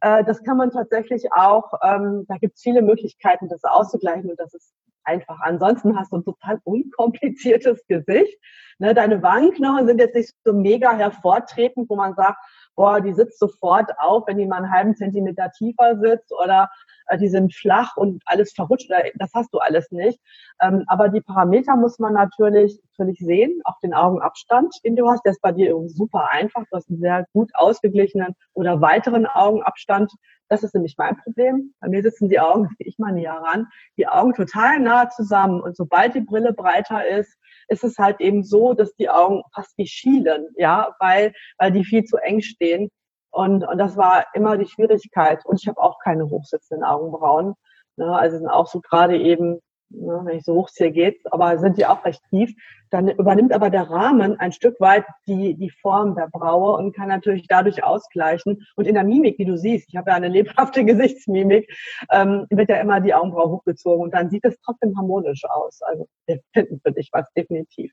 Äh, das kann man tatsächlich auch, ähm, da gibt es viele Möglichkeiten, das auszugleichen und das ist einfach. Ansonsten hast du ein total unkompliziertes Gesicht. Ne, deine Wangenknochen sind jetzt nicht so mega hervortretend, wo man sagt, boah, die sitzt sofort auf, wenn die mal einen halben Zentimeter tiefer sitzt oder äh, die sind flach und alles verrutscht. Das hast du alles nicht. Ähm, aber die Parameter muss man natürlich, natürlich sehen, auch den Augenabstand, den du hast. Der ist bei dir super einfach. Du hast einen sehr gut ausgeglichenen oder weiteren Augenabstand. Das ist nämlich mein Problem. Bei mir sitzen die Augen, das gehe ich mal näher ran, die Augen total nah zusammen. Und sobald die Brille breiter ist, ist es halt eben so, dass die Augen fast wie schielen, ja, weil, weil die viel zu eng stehen. Und, und das war immer die Schwierigkeit. Und ich habe auch keine hochsitzenden Augenbrauen. Ne, also sind auch so gerade eben, ne, wenn ich so hochziehe, geht's, aber sind die auch recht tief. Dann übernimmt aber der Rahmen ein Stück weit die, die Form der Braue und kann natürlich dadurch ausgleichen. Und in der Mimik, wie du siehst, ich habe ja eine lebhafte Gesichtsmimik, ähm, wird ja immer die Augenbraue hochgezogen und dann sieht es trotzdem harmonisch aus. Also wir finden für dich was, definitiv.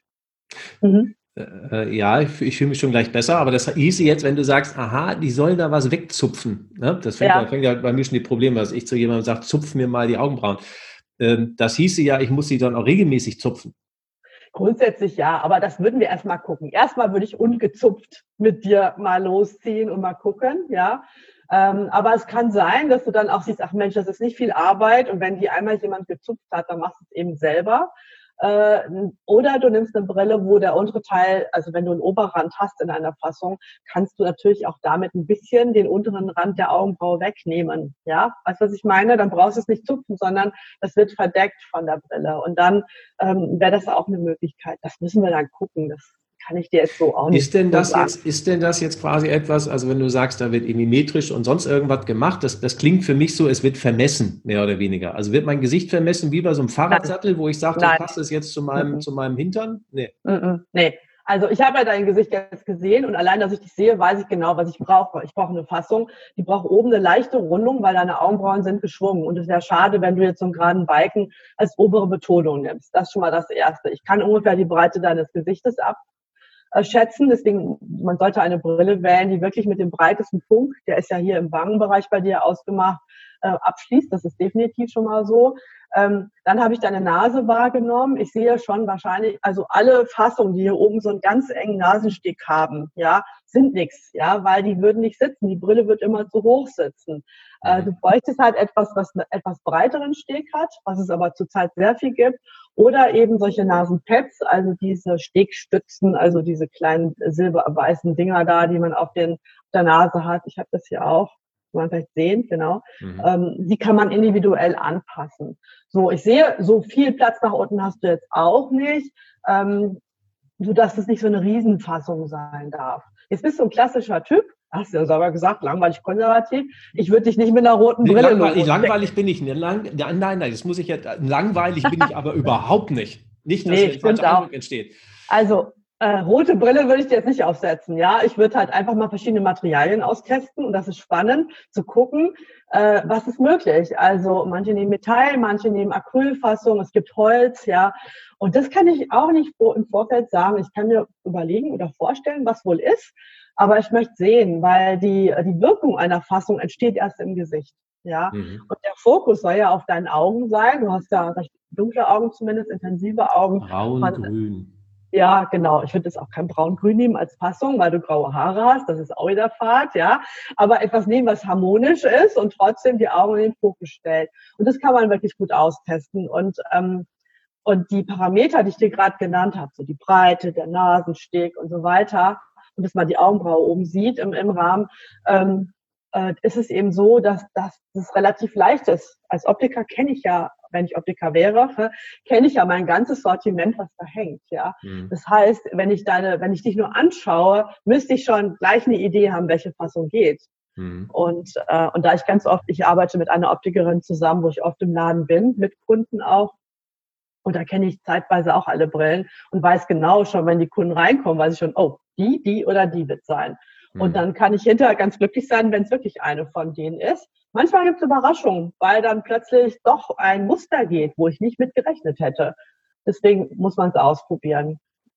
Mhm. Äh, ja, ich, ich fühle mich schon gleich besser, aber das hieße jetzt, wenn du sagst, aha, die sollen da was wegzupfen. Ne? Das fängt ja. fängt ja bei mir schon die Probleme, dass ich zu jemandem sage, zupf mir mal die Augenbrauen. Ähm, das hieße ja, ich muss sie dann auch regelmäßig zupfen. Grundsätzlich ja, aber das würden wir erstmal gucken. Erstmal würde ich ungezupft mit dir mal losziehen und mal gucken, ja. Ähm, aber es kann sein, dass du dann auch siehst, ach Mensch, das ist nicht viel Arbeit und wenn die einmal jemand gezupft hat, dann machst du es eben selber. Äh, oder du nimmst eine Brille, wo der untere Teil, also wenn du einen Oberrand hast in einer Fassung, kannst du natürlich auch damit ein bisschen den unteren Rand der Augenbraue wegnehmen. Ja, weißt du, was ich meine? Dann brauchst du es nicht zupfen, sondern das wird verdeckt von der Brille. Und dann ähm, wäre das auch eine Möglichkeit. Das müssen wir dann gucken. Das kann ich dir jetzt so auch nicht ist denn das so sagen. jetzt, ist denn das jetzt quasi etwas, also wenn du sagst, da wird irgendwie metrisch und sonst irgendwas gemacht, das, das klingt für mich so, es wird vermessen, mehr oder weniger. Also wird mein Gesicht vermessen wie bei so einem Fahrradsattel, wo ich sage, das passt das jetzt zu meinem, mhm. zu meinem Hintern? Nee. Mhm. Nee. Also ich habe ja dein Gesicht jetzt gesehen und allein, dass ich dich sehe, weiß ich genau, was ich brauche. Ich brauche eine Fassung, die braucht oben eine leichte Rundung, weil deine Augenbrauen sind geschwungen. Und es wäre schade, wenn du jetzt so einen geraden Balken als obere Betonung nimmst. Das ist schon mal das Erste. Ich kann ungefähr die Breite deines Gesichtes abschätzen. Deswegen, man sollte eine Brille wählen, die wirklich mit dem breitesten Punkt, der ist ja hier im Wangenbereich bei dir ausgemacht, äh, abschließt. Das ist definitiv schon mal so. Ähm, dann habe ich deine Nase wahrgenommen. Ich sehe schon wahrscheinlich, also alle Fassungen, die hier oben so einen ganz engen Nasenstich haben, ja, sind nichts, ja, weil die würden nicht sitzen. Die Brille wird immer zu hoch sitzen. Äh, du bräuchtest halt etwas, was einen etwas breiteren Steg hat, was es aber zurzeit sehr viel gibt. Oder eben solche Nasenpads, also diese Stegstützen, also diese kleinen silberweißen Dinger da, die man auf, den, auf der Nase hat. Ich habe das hier auch. Kann man vielleicht sehen, genau. Mhm. Ähm, die kann man individuell anpassen. So, ich sehe, so viel Platz nach unten hast du jetzt auch nicht, ähm, sodass es nicht so eine Riesenfassung sein darf. Jetzt bist du ein klassischer Typ, hast du ja selber gesagt, langweilig konservativ. Ich würde dich nicht mit einer roten nee, Brille langweilig, langweilig bin ich nicht. Lang, nein, nein, das muss ich jetzt, langweilig bin ich aber überhaupt nicht. Nicht, dass nee, ein falscher Eindruck entsteht. Also, Äh, rote Brille würde ich dir jetzt nicht aufsetzen, ja. Ich würde halt einfach mal verschiedene Materialien austesten und das ist spannend zu gucken, äh, was ist möglich. Also manche nehmen Metall, manche nehmen Acrylfassung, es gibt Holz, ja. Und das kann ich auch nicht im Vorfeld sagen. Ich kann mir überlegen oder vorstellen, was wohl ist, aber ich möchte sehen, weil die, die Wirkung einer Fassung entsteht erst im Gesicht, ja. Mhm. Und der Fokus soll ja auf deinen Augen sein. Du hast ja recht dunkle Augen zumindest, intensive Augen. Braun, grün. Ja, genau. Ich würde jetzt auch kein Braun-Grün nehmen als Fassung, weil du graue Haare hast. Das ist auch wieder Fahrt, ja. Aber etwas nehmen, was harmonisch ist und trotzdem die Augen in den Fokus stellt. Und das kann man wirklich gut austesten. Und, ähm, und die Parameter, die ich dir gerade genannt habe, so die Breite, der Nasensteg und so weiter, und dass man die Augenbraue oben sieht im, im Rahmen, ähm, äh, ist es eben so, dass, dass das relativ leicht ist. Als Optiker kenne ich ja, wenn ich Optiker wäre, kenne ich ja mein ganzes Sortiment, was da hängt, ja. Mhm. Das heißt, wenn ich deine, wenn ich dich nur anschaue, müsste ich schon gleich eine Idee haben, welche Fassung geht. Mhm. Und, äh, und da ich ganz oft, ich arbeite mit einer Optikerin zusammen, wo ich oft im Laden bin, mit Kunden auch. Und da kenne ich zeitweise auch alle Brillen und weiß genau schon, wenn die Kunden reinkommen, weiß ich schon, oh, die, die oder die wird sein. Mhm. Und dann kann ich hinterher ganz glücklich sein, wenn es wirklich eine von denen ist. Manchmal gibt es Überraschungen, weil dann plötzlich doch ein Muster geht, wo ich nicht mit gerechnet hätte. Deswegen muss man es ausprobieren.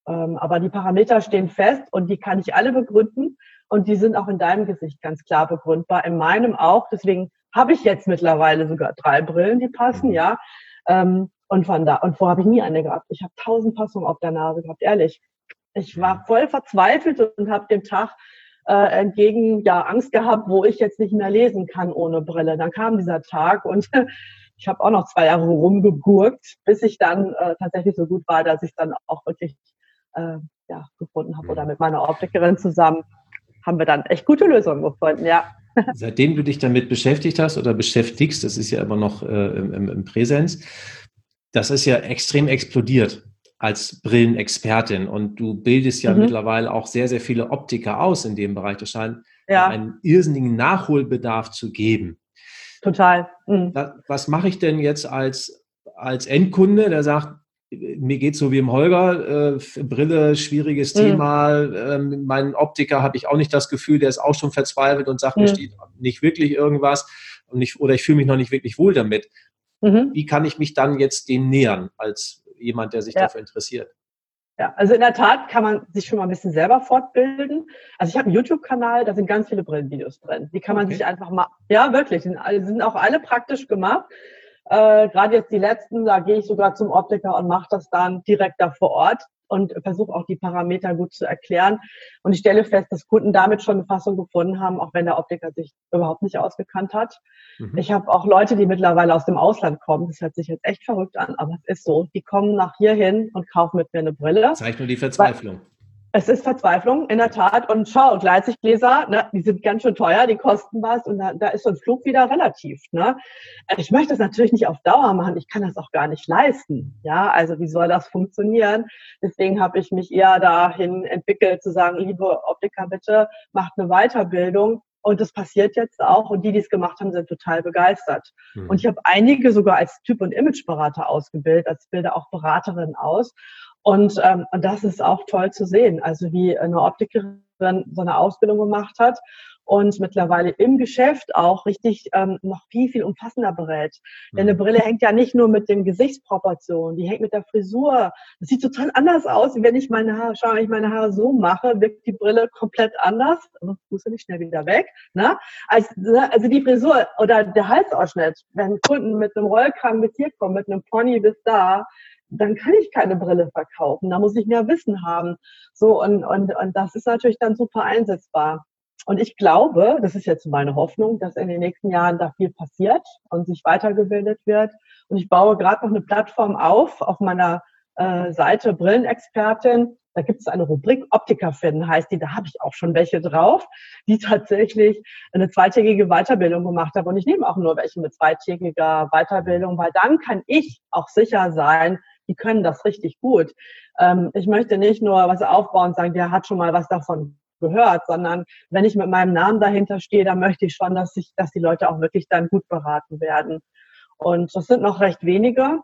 Ähm, aber die Parameter stehen fest und die kann ich alle begründen und die sind auch in deinem Gesicht ganz klar begründbar, in meinem auch. Deswegen habe ich jetzt mittlerweile sogar drei Brillen, die passen, mhm. ja. Ähm, und von da, und vorher habe ich nie eine gehabt. Ich habe tausend Passungen auf der Nase gehabt, ehrlich. Ich war voll verzweifelt und habe dem Tag äh, entgegen ja Angst gehabt, wo ich jetzt nicht mehr lesen kann ohne Brille. Dann kam dieser Tag und ich habe auch noch zwei Jahre rumgegurkt, bis ich dann äh, tatsächlich so gut war, dass ich dann auch wirklich äh, ja, gefunden habe. Oder mit meiner Optikerin zusammen haben wir dann echt gute Lösungen gefunden, ja. Seitdem du dich damit beschäftigt hast oder beschäftigst, das ist ja immer noch äh, im, im Präsenz, das ist ja extrem explodiert als Brillenexpertin und du bildest ja mhm. mittlerweile auch sehr, sehr viele Optiker aus in dem Bereich. Das scheint ja einen irrsinnigen Nachholbedarf zu geben. Total. Mhm. Was, was mache ich denn jetzt als, als Endkunde, der sagt, mir geht es so wie im Holger, äh, Brille, schwieriges mhm. Thema, ähm, mein Optiker habe ich auch nicht das Gefühl, der ist auch schon verzweifelt und sagt, mhm. mir steht nicht wirklich irgendwas und nicht, oder ich fühle mich noch nicht wirklich wohl damit. Mhm. Wie kann ich mich dann jetzt dem nähern als jemand, der sich ja. dafür interessiert? Ja, also in der Tat kann man sich schon mal ein bisschen selber fortbilden. Also ich habe einen YouTube-Kanal, da sind ganz viele Brillenvideos drin. Die kann man okay. sich einfach mal, ja wirklich, die sind auch alle praktisch gemacht. Äh, gerade jetzt die letzten, da gehe ich sogar zum Optiker und mache das dann direkt da vor Ort und versuche auch die Parameter gut zu erklären. Und ich stelle fest, dass Kunden damit schon eine Fassung gefunden haben, auch wenn der Optiker sich überhaupt nicht ausgekannt hat. Mhm. Ich habe auch Leute, die mittlerweile aus dem Ausland kommen. Das hört sich jetzt echt verrückt an, aber es ist so. Die kommen nach hierhin und kaufen mit mir eine Brille. Das zeigt nur die Verzweiflung. Es ist Verzweiflung, in der Tat. Und schau, Gleitsichtgläser, ne, die sind ganz schön teuer, die kosten was und da, da ist so ein Flug wieder relativ. Ne? Ich möchte das natürlich nicht auf Dauer machen, ich kann das auch gar nicht leisten. Ja, also wie soll das funktionieren? Deswegen habe ich mich eher dahin entwickelt, zu sagen, liebe Optiker, bitte macht eine Weiterbildung. Und das passiert jetzt auch. Und die, die es gemacht haben, sind total begeistert. Mhm. Und ich habe einige sogar als Typ- und Imageberater ausgebildet, als bilde auch Beraterin aus. Und, ähm, und das ist auch toll zu sehen, also wie eine Optikerin so eine Ausbildung gemacht hat und mittlerweile im Geschäft auch richtig ähm, noch viel, viel umfassender berät. Mhm. Denn eine Brille hängt ja nicht nur mit den Gesichtsproportionen, die hängt mit der Frisur. Das sieht total anders aus, wie wenn ich meine Haare, schau, wenn ich meine Haare so mache, wirkt die Brille komplett anders. Also muss ja nicht schnell wieder weg. Ne? Also, also die Frisur oder der Halsausschnitt, wenn Kunden mit einem Rollkragen bis hier kommen, mit einem Pony bis da, dann kann ich keine Brille verkaufen. Da muss ich mehr Wissen haben. So, und, und, und das ist natürlich dann super einsetzbar. Und ich glaube, das ist jetzt meine Hoffnung, dass in den nächsten Jahren da viel passiert und sich weitergebildet wird. Und ich baue gerade noch eine Plattform auf, auf meiner äh, Seite Brillenexpertin. Da gibt es eine Rubrik Optiker finden, heißt die, da habe ich auch schon welche drauf, die tatsächlich eine zweitägige Weiterbildung gemacht haben. Und ich nehme auch nur welche mit zweitägiger Weiterbildung, weil dann kann ich auch sicher sein, die können das richtig gut. Ähm, ich möchte nicht nur was aufbauen und sagen, der hat schon mal was davon gehört, sondern wenn ich mit meinem Namen dahinter stehe, dann möchte ich schon, dass ich, dass die Leute auch wirklich dann gut beraten werden. Und das sind noch recht wenige.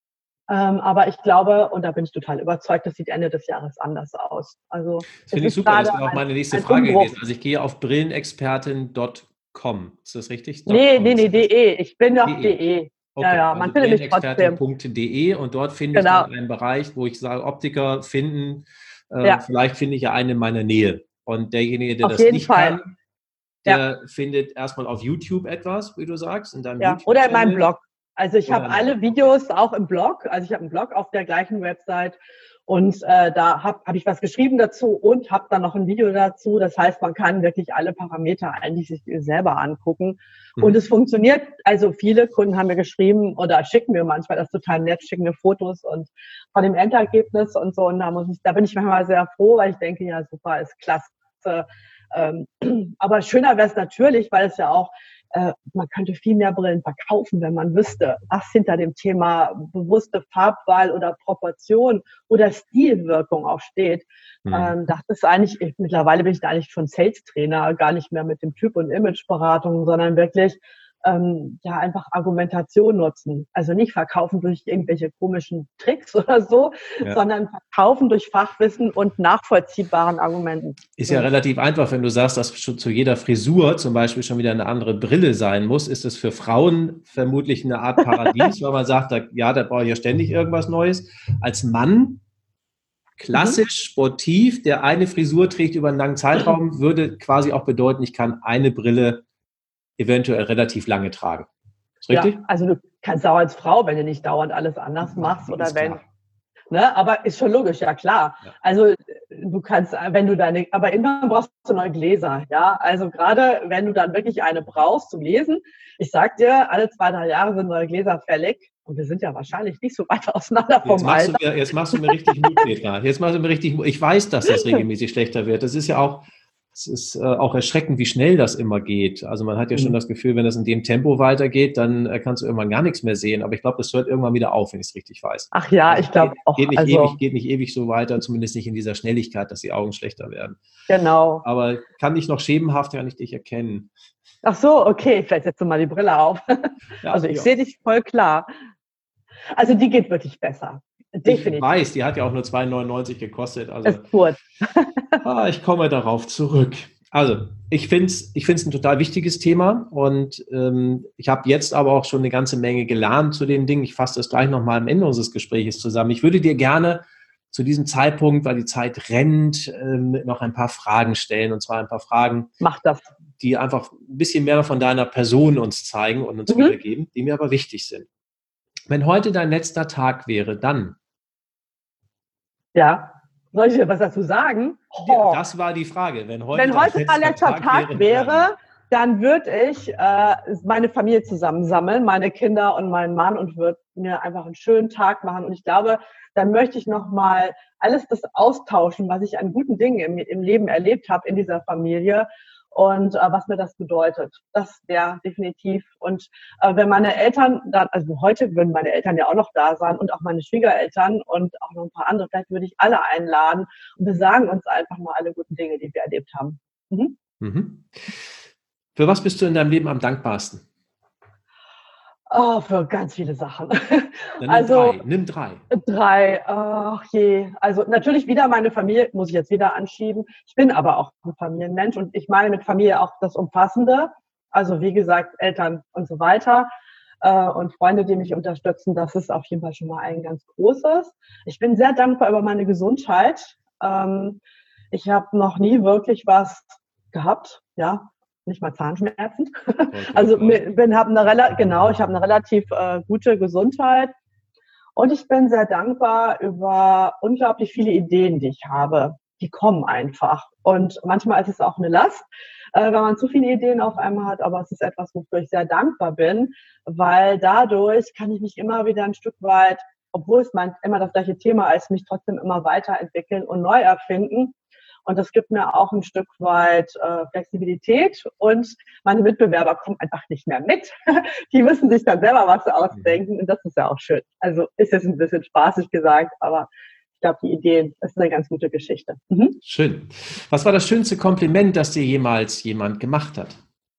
Ähm, aber ich glaube, und da bin ich total überzeugt, das sieht Ende des Jahres anders aus. Also, das finde ich super, das wäre auch meine nächste Frage gewesen. Also ich gehe auf brillenexpertin Punkt com. Ist das richtig? Nee, nee, nee, de. Ich bin auf de. Okay, ja, ja, man also findet mich trotzdem. punkt de und dort finde genau. ich dann einen Bereich, wo ich sage, Optiker finden, äh, ja. vielleicht finde ich ja einen in meiner Nähe. Und derjenige, der auf das nicht Fall. kann, der ja. findet erstmal auf YouTube etwas, wie du sagst, in deinem ja. Oder in meinem Blog. Also ich habe alle Videos auch im Blog, also ich habe einen Blog auf der gleichen Website und äh, da habe hab ich was geschrieben dazu und habe dann noch ein Video dazu. Das heißt, man kann wirklich alle Parameter eigentlich sich selber angucken. Mhm. Und es funktioniert, also viele Kunden haben mir geschrieben oder schicken mir manchmal das total nett, schicken mir Fotos und von dem Endergebnis und so. Und da muss ich, da bin ich manchmal sehr froh, weil ich denke, ja super, ist klasse. Ähm, aber schöner wäre es natürlich, weil es ja auch man könnte viel mehr Brillen verkaufen, wenn man wüsste, was hinter dem Thema bewusste Farbwahl oder Proportion oder Stilwirkung auch steht. Mhm. Ähm, das ist eigentlich, ich, mittlerweile bin ich da eigentlich schon Sales-Trainer, gar nicht mehr mit dem Typ- und Imageberatung, sondern wirklich ähm, ja einfach Argumentation nutzen. Also nicht verkaufen durch irgendwelche komischen Tricks oder so, ja. sondern verkaufen durch Fachwissen und nachvollziehbaren Argumenten. Ist ja relativ einfach, wenn du sagst, dass schon zu jeder Frisur zum Beispiel schon wieder eine andere Brille sein muss, ist es für Frauen vermutlich eine Art Paradies, weil man sagt, da, ja, da brauche ich ja ständig irgendwas Neues. Als Mann klassisch, sportiv, der eine Frisur trägt über einen langen Zeitraum, würde quasi auch bedeuten, ich kann eine Brille eventuell relativ lange tragen. Ist richtig? Ja, also du kannst auch als Frau, wenn du nicht dauernd alles anders machst oder Ist wenn, klar. ne, aber ist schon logisch, ja klar. Ja. Also du kannst, wenn du deine, aber irgendwann brauchst du neue Gläser, ja. Also gerade wenn du dann wirklich eine brauchst zum Lesen, ich sag dir, alle zwei, drei Jahre sind neue Gläser fällig und wir sind ja wahrscheinlich nicht so weit auseinander vom Jetzt machst, du Alter. mir, jetzt machst du mir richtig Mut, Petra. Jetzt machst du mir richtig Mut. Ich weiß, dass das regelmäßig schlechter wird. Das ist ja auch, es ist äh, auch erschreckend, wie schnell das immer geht. Also man hat ja schon das Gefühl, wenn das in dem Tempo weitergeht, dann äh, kannst du irgendwann gar nichts mehr sehen. Aber ich glaube, das hört irgendwann wieder auf, wenn ich es richtig weiß. Ach ja, Also ich glaube auch. Geht nicht, Also, ewig, geht nicht ewig so weiter, zumindest nicht in dieser Schnelligkeit, dass die Augen schlechter werden. genau. Aber kann ich noch schemenhaft, kann ich dich erkennen. Ach so, okay, vielleicht setzt du mal die Brille auf. Ja, Also ich ja. sehe dich voll klar. Also die geht wirklich besser. Definitiv. Ich weiß, die hat ja auch nur zwei neunundneunzig gekostet. Also Ist kurz. ah, ich komme darauf zurück. Also, ich finde es ich find's ein total wichtiges Thema und ähm, ich habe jetzt aber auch schon eine ganze Menge gelernt zu den Dingen. Ich fasse das gleich nochmal am Ende unseres Gesprächs zusammen. Ich würde dir gerne zu diesem Zeitpunkt, weil die Zeit rennt, ähm, noch ein paar Fragen stellen, und zwar ein paar Fragen, Mach das. die einfach ein bisschen mehr von deiner Person uns zeigen und uns Mhm. wiedergeben, die mir aber wichtig sind. Wenn heute dein letzter Tag wäre, dann? Ja. Soll ich dir was dazu sagen? Ja, das war die Frage. Wenn heute, Wenn heute mein letzter Tag, Tag wäre, wäre dann würde ich äh, meine Familie zusammensammeln, meine Kinder und meinen Mann, und würde mir einfach einen schönen Tag machen. Und ich glaube, dann möchte ich nochmal alles das austauschen, was ich an guten Dingen im, im Leben erlebt habe in dieser Familie und äh, was mir das bedeutet. Das wäre definitiv. Und äh, wenn meine Eltern dann, also heute würden meine Eltern ja auch noch da sein und auch meine Schwiegereltern und auch noch ein paar andere, vielleicht würde ich alle einladen und wir sagen uns einfach mal alle guten Dinge, die wir erlebt haben. Mhm. Mhm. Für was bist du in deinem Leben am dankbarsten? Oh, für ganz viele Sachen. Dann nimm also drei. Nimm drei. Drei, ach je. Also natürlich wieder meine Familie, muss ich jetzt wieder anschieben. Ich bin aber auch ein Familienmensch und ich meine mit Familie auch das Umfassende. Also wie gesagt, Eltern und so weiter äh, und Freunde, die mich unterstützen. Das ist auf jeden Fall schon mal ein ganz großes. Ich bin sehr dankbar über meine Gesundheit. Ähm, ich habe noch nie wirklich was gehabt, ja. Nicht mal Zahnschmerzen. Okay, also bin, hab eine, genau, ich habe eine relativ äh, gute Gesundheit. Und ich bin sehr dankbar über unglaublich viele Ideen, die ich habe. Die kommen einfach. Und manchmal ist es auch eine Last, äh, wenn man zu viele Ideen auf einmal hat. Aber es ist etwas, wofür ich sehr dankbar bin, weil dadurch kann ich mich immer wieder ein Stück weit, obwohl es mein, immer das gleiche Thema ist, mich trotzdem immer weiterentwickeln und neu erfinden. Und das gibt mir auch ein Stück weit äh, Flexibilität und meine Mitbewerber kommen einfach nicht mehr mit. Die müssen sich dann selber was ausdenken und das ist ja auch schön. Also ist jetzt ein bisschen spaßig gesagt, aber ich glaube, die Ideen, das ist eine ganz gute Geschichte. Mhm. Schön. Was war das schönste Kompliment, das dir jemals jemand gemacht hat?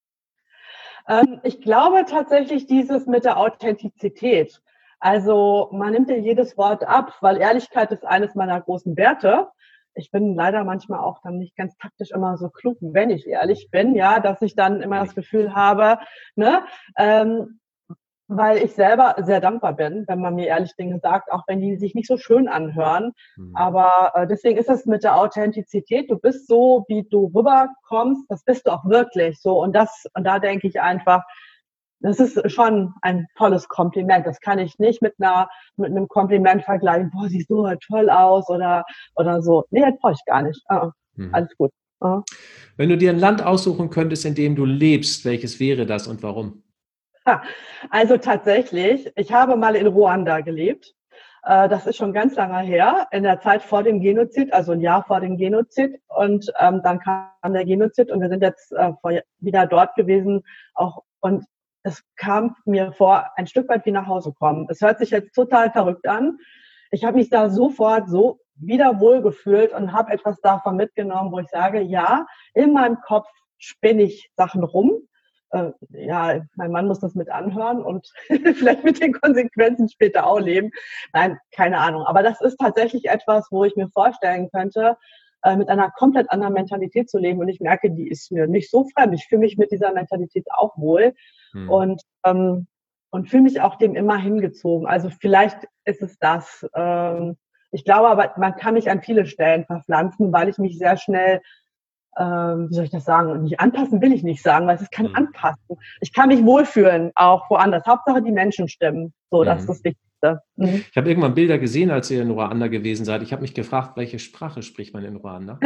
Ähm, ich glaube tatsächlich dieses mit der Authentizität. Also man nimmt ja jedes Wort ab, weil Ehrlichkeit ist eines meiner großen Werte. Ich bin leider manchmal auch dann nicht ganz taktisch immer so klug, wenn ich ehrlich bin, ja, dass ich dann immer das Gefühl habe, ne, ähm, weil ich selber sehr dankbar bin, wenn man mir ehrlich Dinge sagt, auch wenn die sich nicht so schön anhören. Mhm. Aber äh, deswegen ist es mit der Authentizität, du bist so, wie du rüberkommst, das bist du auch wirklich so. Und das, und da denke ich einfach, das ist schon ein tolles Kompliment. Das kann ich nicht mit einer, mit einem Kompliment vergleichen. Boah, siehst du halt toll aus oder, oder so. Nee, das brauche ich gar nicht. Ah, mhm. Alles gut. Ah. Wenn du dir ein Land aussuchen könntest, in dem du lebst, welches wäre das und warum? Also tatsächlich, ich habe mal in Ruanda gelebt. Das ist schon ganz lange her, in der Zeit vor dem Genozid, also ein Jahr vor dem Genozid. Und ähm, dann kam der Genozid und wir sind jetzt äh, wieder dort gewesen. Auch, und es kam mir vor, ein Stück weit wie nach Hause kommen. Es hört sich jetzt total verrückt an. Ich habe mich da sofort so wieder wohl gefühlt und habe etwas davon mitgenommen, wo ich sage, ja, in meinem Kopf spinne ich Sachen rum. Äh, ja, mein Mann muss das mit anhören und vielleicht mit den Konsequenzen später auch leben. Nein, keine Ahnung. Aber das ist tatsächlich etwas, wo ich mir vorstellen könnte, äh, mit einer komplett anderen Mentalität zu leben. Und ich merke, die ist mir nicht so fremd. Ich fühle mich mit dieser Mentalität auch wohl. Hm. Und, ähm, und fühle mich auch dem immer hingezogen. Also vielleicht ist es das. Ähm, Ich glaube aber, man kann mich an viele Stellen verpflanzen, weil ich mich sehr schnell, ähm, wie soll ich das sagen, nicht anpassen will ich nicht sagen, weil es ist kein Mhm. Anpassen. Ich kann mich wohlfühlen, auch woanders. Hauptsache die Menschen stimmen. So, das ist Mhm. das Wichtigste. Mhm. Ich habe irgendwann Bilder gesehen, als ihr in Ruanda gewesen seid. Ich habe mich gefragt, welche Sprache spricht man in Ruanda?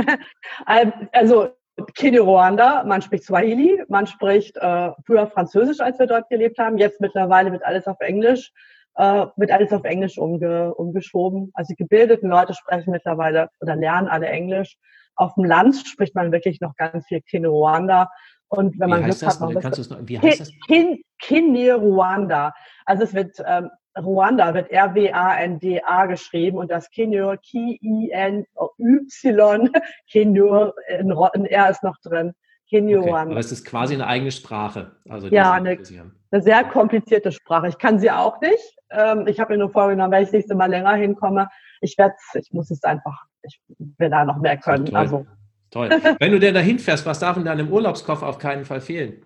Also Kinyarwanda, man spricht Swahili, man spricht äh, früher Französisch, als wir dort gelebt haben. Jetzt mittlerweile wird alles auf Englisch, äh, wird alles auf Englisch umge, umgeschoben. Also die gebildeten Leute sprechen mittlerweile oder lernen alle Englisch. Auf dem Land spricht man wirklich noch ganz viel Kinyarwanda. Und wenn Wie man heißt Glück das? hat, noch Kannst du es noch, wie heißt Kin, das? Kin, Kinyarwanda. Also es wird ähm, Ruanda wird R W A N D A geschrieben und das Kenya, K I N Y, Kenya, ein R ist noch drin. Okay, aber Kinyarwanda. es ist quasi eine eigene Sprache, also die Ja, Sie, eine, die Sie haben. eine sehr komplizierte Sprache. Ich kann sie auch nicht. Ähm, ich habe mir nur vorgenommen, wenn ich das nächste Mal länger hinkomme, ich werde, ich muss es einfach, ich will da noch mehr können. Toll. Also Toll. Wenn du denn dahin fährst, was darf in deinem Urlaubskoffer auf keinen Fall fehlen?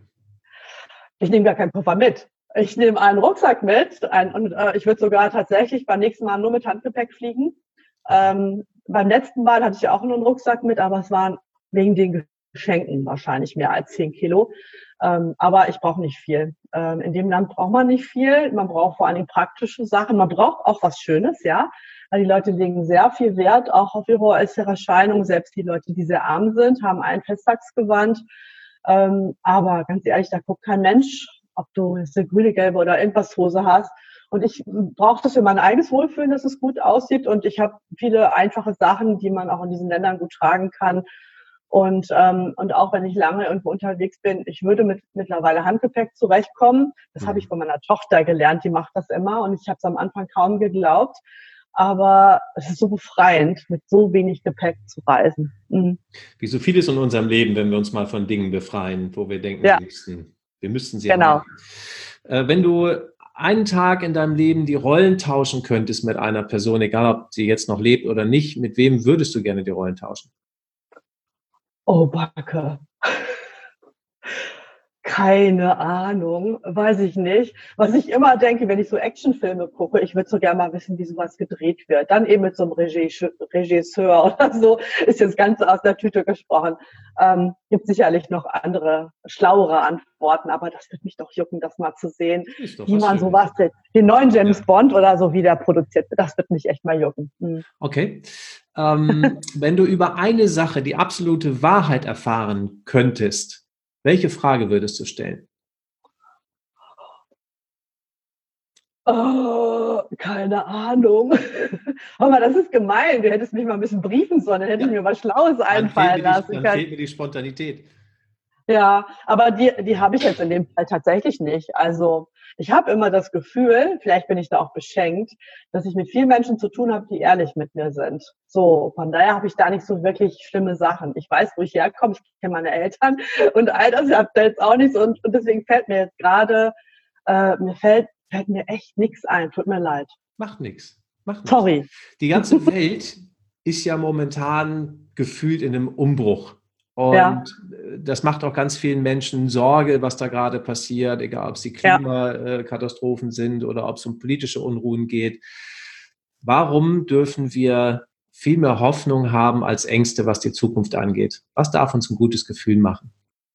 ich nehme gar keinen Koffer mit. Ich nehme einen Rucksack mit ein, und äh, ich würde sogar tatsächlich beim nächsten Mal nur mit Handgepäck fliegen. Ähm, beim letzten Mal hatte ich auch nur einen Rucksack mit, aber es waren wegen den Geschenken wahrscheinlich mehr als zehn Kilo. Ähm, aber ich brauche nicht viel. Ähm, in dem Land braucht man nicht viel. Man braucht vor allem praktische Sachen. Man braucht auch was Schönes, ja. Weil die Leute legen sehr viel Wert auch auf ihre äußere Erscheinung. Selbst die Leute, die sehr arm sind, haben ein Festtagsgewand. Ähm, aber ganz ehrlich, da guckt kein Mensch, ob du jetzt eine grüne, gelbe oder irgendwas Hose hast. Und ich brauche das für mein eigenes Wohlfühlen, dass es gut aussieht. Und ich habe viele einfache Sachen, die man auch in diesen Ländern gut tragen kann. Und, ähm, und auch wenn ich lange irgendwo unterwegs bin, ich würde mit mittlerweile Handgepäck zurechtkommen. Das mhm. habe ich von meiner Tochter gelernt, die macht das immer. Und ich habe es am Anfang kaum geglaubt. Aber es ist so befreiend, mit so wenig Gepäck zu reisen. Mhm. Wie so vieles in unserem Leben, wenn wir uns mal von Dingen befreien, wo wir denken, ja. wir, müssten, wir müssten sie genau. haben. Äh, wenn du einen Tag in deinem Leben die Rollen tauschen könntest mit einer Person, egal ob sie jetzt noch lebt oder nicht, mit wem würdest du gerne die Rollen tauschen? Oh, Backe. Keine Ahnung, weiß ich nicht. Was ich immer denke, wenn ich so Actionfilme gucke, ich würde so gerne mal wissen, wie sowas gedreht wird. Dann eben mit so einem Regisseur oder so, ist jetzt ganz aus der Tüte gesprochen. Ähm, gibt sicherlich noch andere, schlauere Antworten, aber das wird mich doch jucken, das mal zu sehen, wie man sowas, den neuen James ja. Bond oder so, wie der produziert wird. Das wird mich echt mal jucken. Hm. Okay. Ähm, wenn du über eine Sache die absolute Wahrheit erfahren könntest, welche Frage würdest du stellen? Oh, keine Ahnung. Aber das ist gemein. Du hättest mich mal ein bisschen briefen sollen, dann hätte ja. ich mir was Schlaues einfallen dann lassen können. Dann fehlt mir die Spontanität. Ja, aber die, die habe ich jetzt in dem Fall tatsächlich nicht. Also ich habe immer das Gefühl, vielleicht bin ich da auch beschenkt, dass ich mit vielen Menschen zu tun habe, die ehrlich mit mir sind. So, von daher habe ich da nicht so wirklich schlimme Sachen. Ich weiß, wo ich herkomme, ich kenne meine Eltern und all das, ich habe da jetzt auch nichts. Und, und deswegen fällt mir jetzt gerade, äh, mir fällt, fällt mir echt nichts ein. Tut mir leid. Macht nichts. Macht nichts. Sorry. Die ganze Welt ist ja momentan gefühlt in einem Umbruch. Und ja. das macht auch ganz vielen Menschen Sorge, was da gerade passiert, egal ob es die Klimakatastrophen sind oder ob es um politische Unruhen geht. Warum dürfen wir viel mehr Hoffnung haben als Ängste, was die Zukunft angeht? Was darf uns ein gutes Gefühl machen?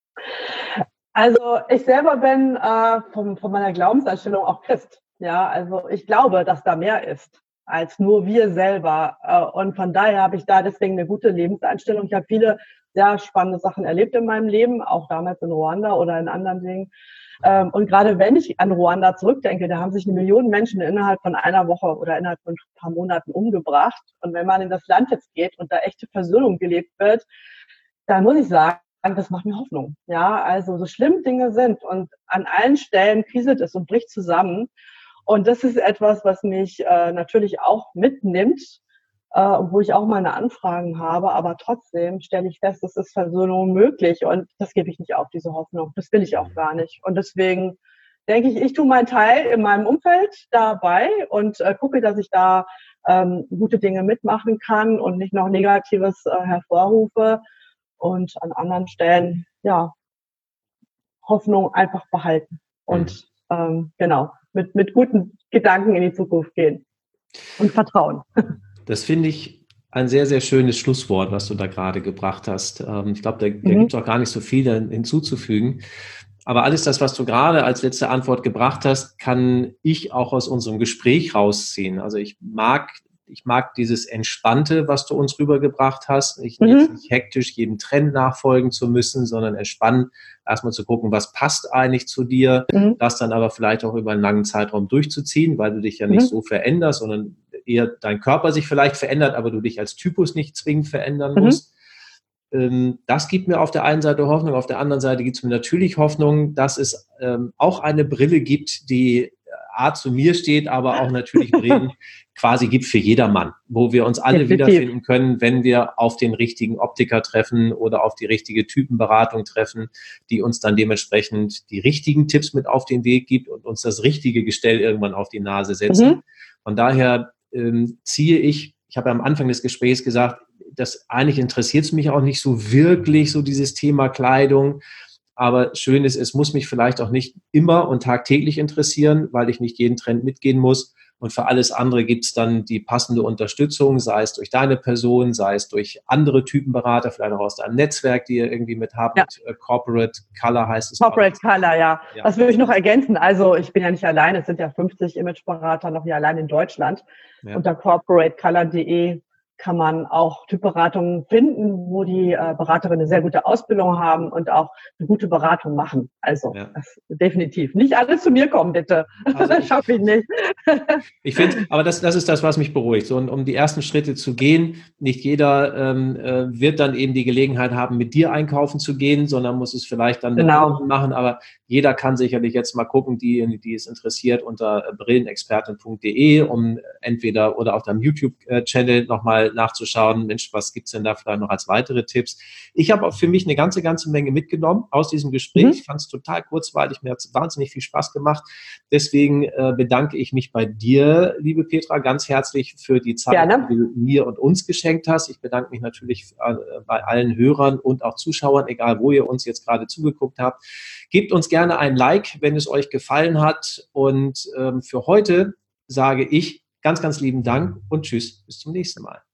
Also ich selber bin äh, von, von meiner Glaubenseinstellung auch Christ. Ja, also ich glaube, dass da mehr ist als nur wir selber. Und von daher habe ich da deswegen eine gute Lebenseinstellung. Ich habe viele sehr spannende Sachen erlebt in meinem Leben, auch damals in Ruanda oder in anderen Dingen. Und gerade wenn ich an Ruanda zurückdenke, da haben sich eine Million Menschen innerhalb von einer Woche oder innerhalb von ein paar Monaten umgebracht. Und wenn man in das Land jetzt geht und da echte Versöhnung gelebt wird, dann muss ich sagen, das macht mir Hoffnung. Ja, also so schlimm Dinge sind und an allen Stellen kriselt es und bricht zusammen. Und das ist etwas, was mich äh, natürlich auch mitnimmt, äh, wo ich auch meine Anfragen habe. Aber trotzdem stelle ich fest, es ist Versöhnung möglich. Und das gebe ich nicht auf, diese Hoffnung. Das will ich auch gar nicht. Und deswegen denke ich, ich tue meinen Teil in meinem Umfeld dabei und äh, gucke, dass ich da ähm, gute Dinge mitmachen kann und nicht noch Negatives äh, hervorrufe. Und an anderen Stellen, ja, Hoffnung einfach behalten. Und mhm. ähm, genau, mit, mit guten Gedanken in die Zukunft gehen und Vertrauen. Das finde ich ein sehr, sehr schönes Schlusswort, was du da gerade gebracht hast. Ähm, ich glaube, da, da Mhm. gibt es auch gar nicht so viel hinzuzufügen. Aber alles das, was du gerade als letzte Antwort gebracht hast, kann ich auch aus unserem Gespräch rausziehen. Also ich mag, ich mag dieses Entspannte, was du uns rübergebracht hast. Ich Mhm. jetzt nicht hektisch jedem Trend nachfolgen zu müssen, sondern entspannt erstmal zu gucken, was passt eigentlich zu dir, Mhm. das dann aber vielleicht auch über einen langen Zeitraum durchzuziehen, weil du dich ja Mhm. nicht so veränderst, sondern eher dein Körper sich vielleicht verändert, aber du dich als Typus nicht zwingend verändern Mhm. musst. Das gibt mir auf der einen Seite Hoffnung, auf der anderen Seite gibt es mir natürlich Hoffnung, dass es ähm, auch eine Brille gibt, die A zu mir steht, aber auch natürlich Brillen quasi gibt für jedermann, wo wir uns alle Definitiv. wiederfinden können, wenn wir auf den richtigen Optiker treffen oder auf die richtige Typenberatung treffen, die uns dann dementsprechend die richtigen Tipps mit auf den Weg gibt und uns das richtige Gestell irgendwann auf die Nase setzen. Mhm. Von daher ähm, ziehe ich, ich habe ja am Anfang des Gesprächs gesagt, das eigentlich interessiert es mich auch nicht so wirklich, so dieses Thema Kleidung. Aber schön ist, es muss mich vielleicht auch nicht immer und tagtäglich interessieren, weil ich nicht jeden Trend mitgehen muss. Und für alles andere gibt es dann die passende Unterstützung, sei es durch deine Person, sei es durch andere Typenberater, vielleicht auch aus deinem Netzwerk, die ihr irgendwie mit habt. Ja. Mit Corporate Color heißt es. Corporate Color, ja. Ja. Das würde ich noch ergänzen. Also ich bin ja nicht allein, es sind ja fünfzig Imageberater noch hier allein in Deutschland. Ja. Unter corporate color punkt de kann man auch Typberatungen finden, wo die äh, Beraterinnen eine sehr gute Ausbildung haben und auch eine gute Beratung machen. Also Ja. das, definitiv. Nicht alle zu mir kommen, bitte. Also das schaffe ich nicht. Ich finde, aber das, das ist das, was mich beruhigt. So, und um die ersten Schritte zu gehen, nicht jeder ähm, äh, wird dann eben die Gelegenheit haben, mit dir einkaufen zu gehen, sondern muss es vielleicht dann mit Genau. anderen machen. Aber jeder kann sicherlich jetzt mal gucken, die, die es interessiert, unter brillenexpertin punkt de, um entweder oder auf deinem YouTube-Channel nochmal nachzuschauen, Mensch, was gibt's denn da vielleicht noch als weitere Tipps? Ich habe auch für mich eine ganze, ganze Menge mitgenommen aus diesem Gespräch. Mhm. Ich fand es total kurzweilig, mir hat es wahnsinnig viel Spaß gemacht. Deswegen äh, bedanke ich mich bei dir, liebe Petra, ganz herzlich für die Zeit, Gerne. die du mir und uns geschenkt hast. Ich bedanke mich natürlich äh, bei allen Hörern und auch Zuschauern, egal wo ihr uns jetzt gerade zugeguckt habt. Gebt uns gerne ein Like, wenn es euch gefallen hat. Und ähm, für heute sage ich ganz, ganz lieben Dank und tschüss, bis zum nächsten Mal.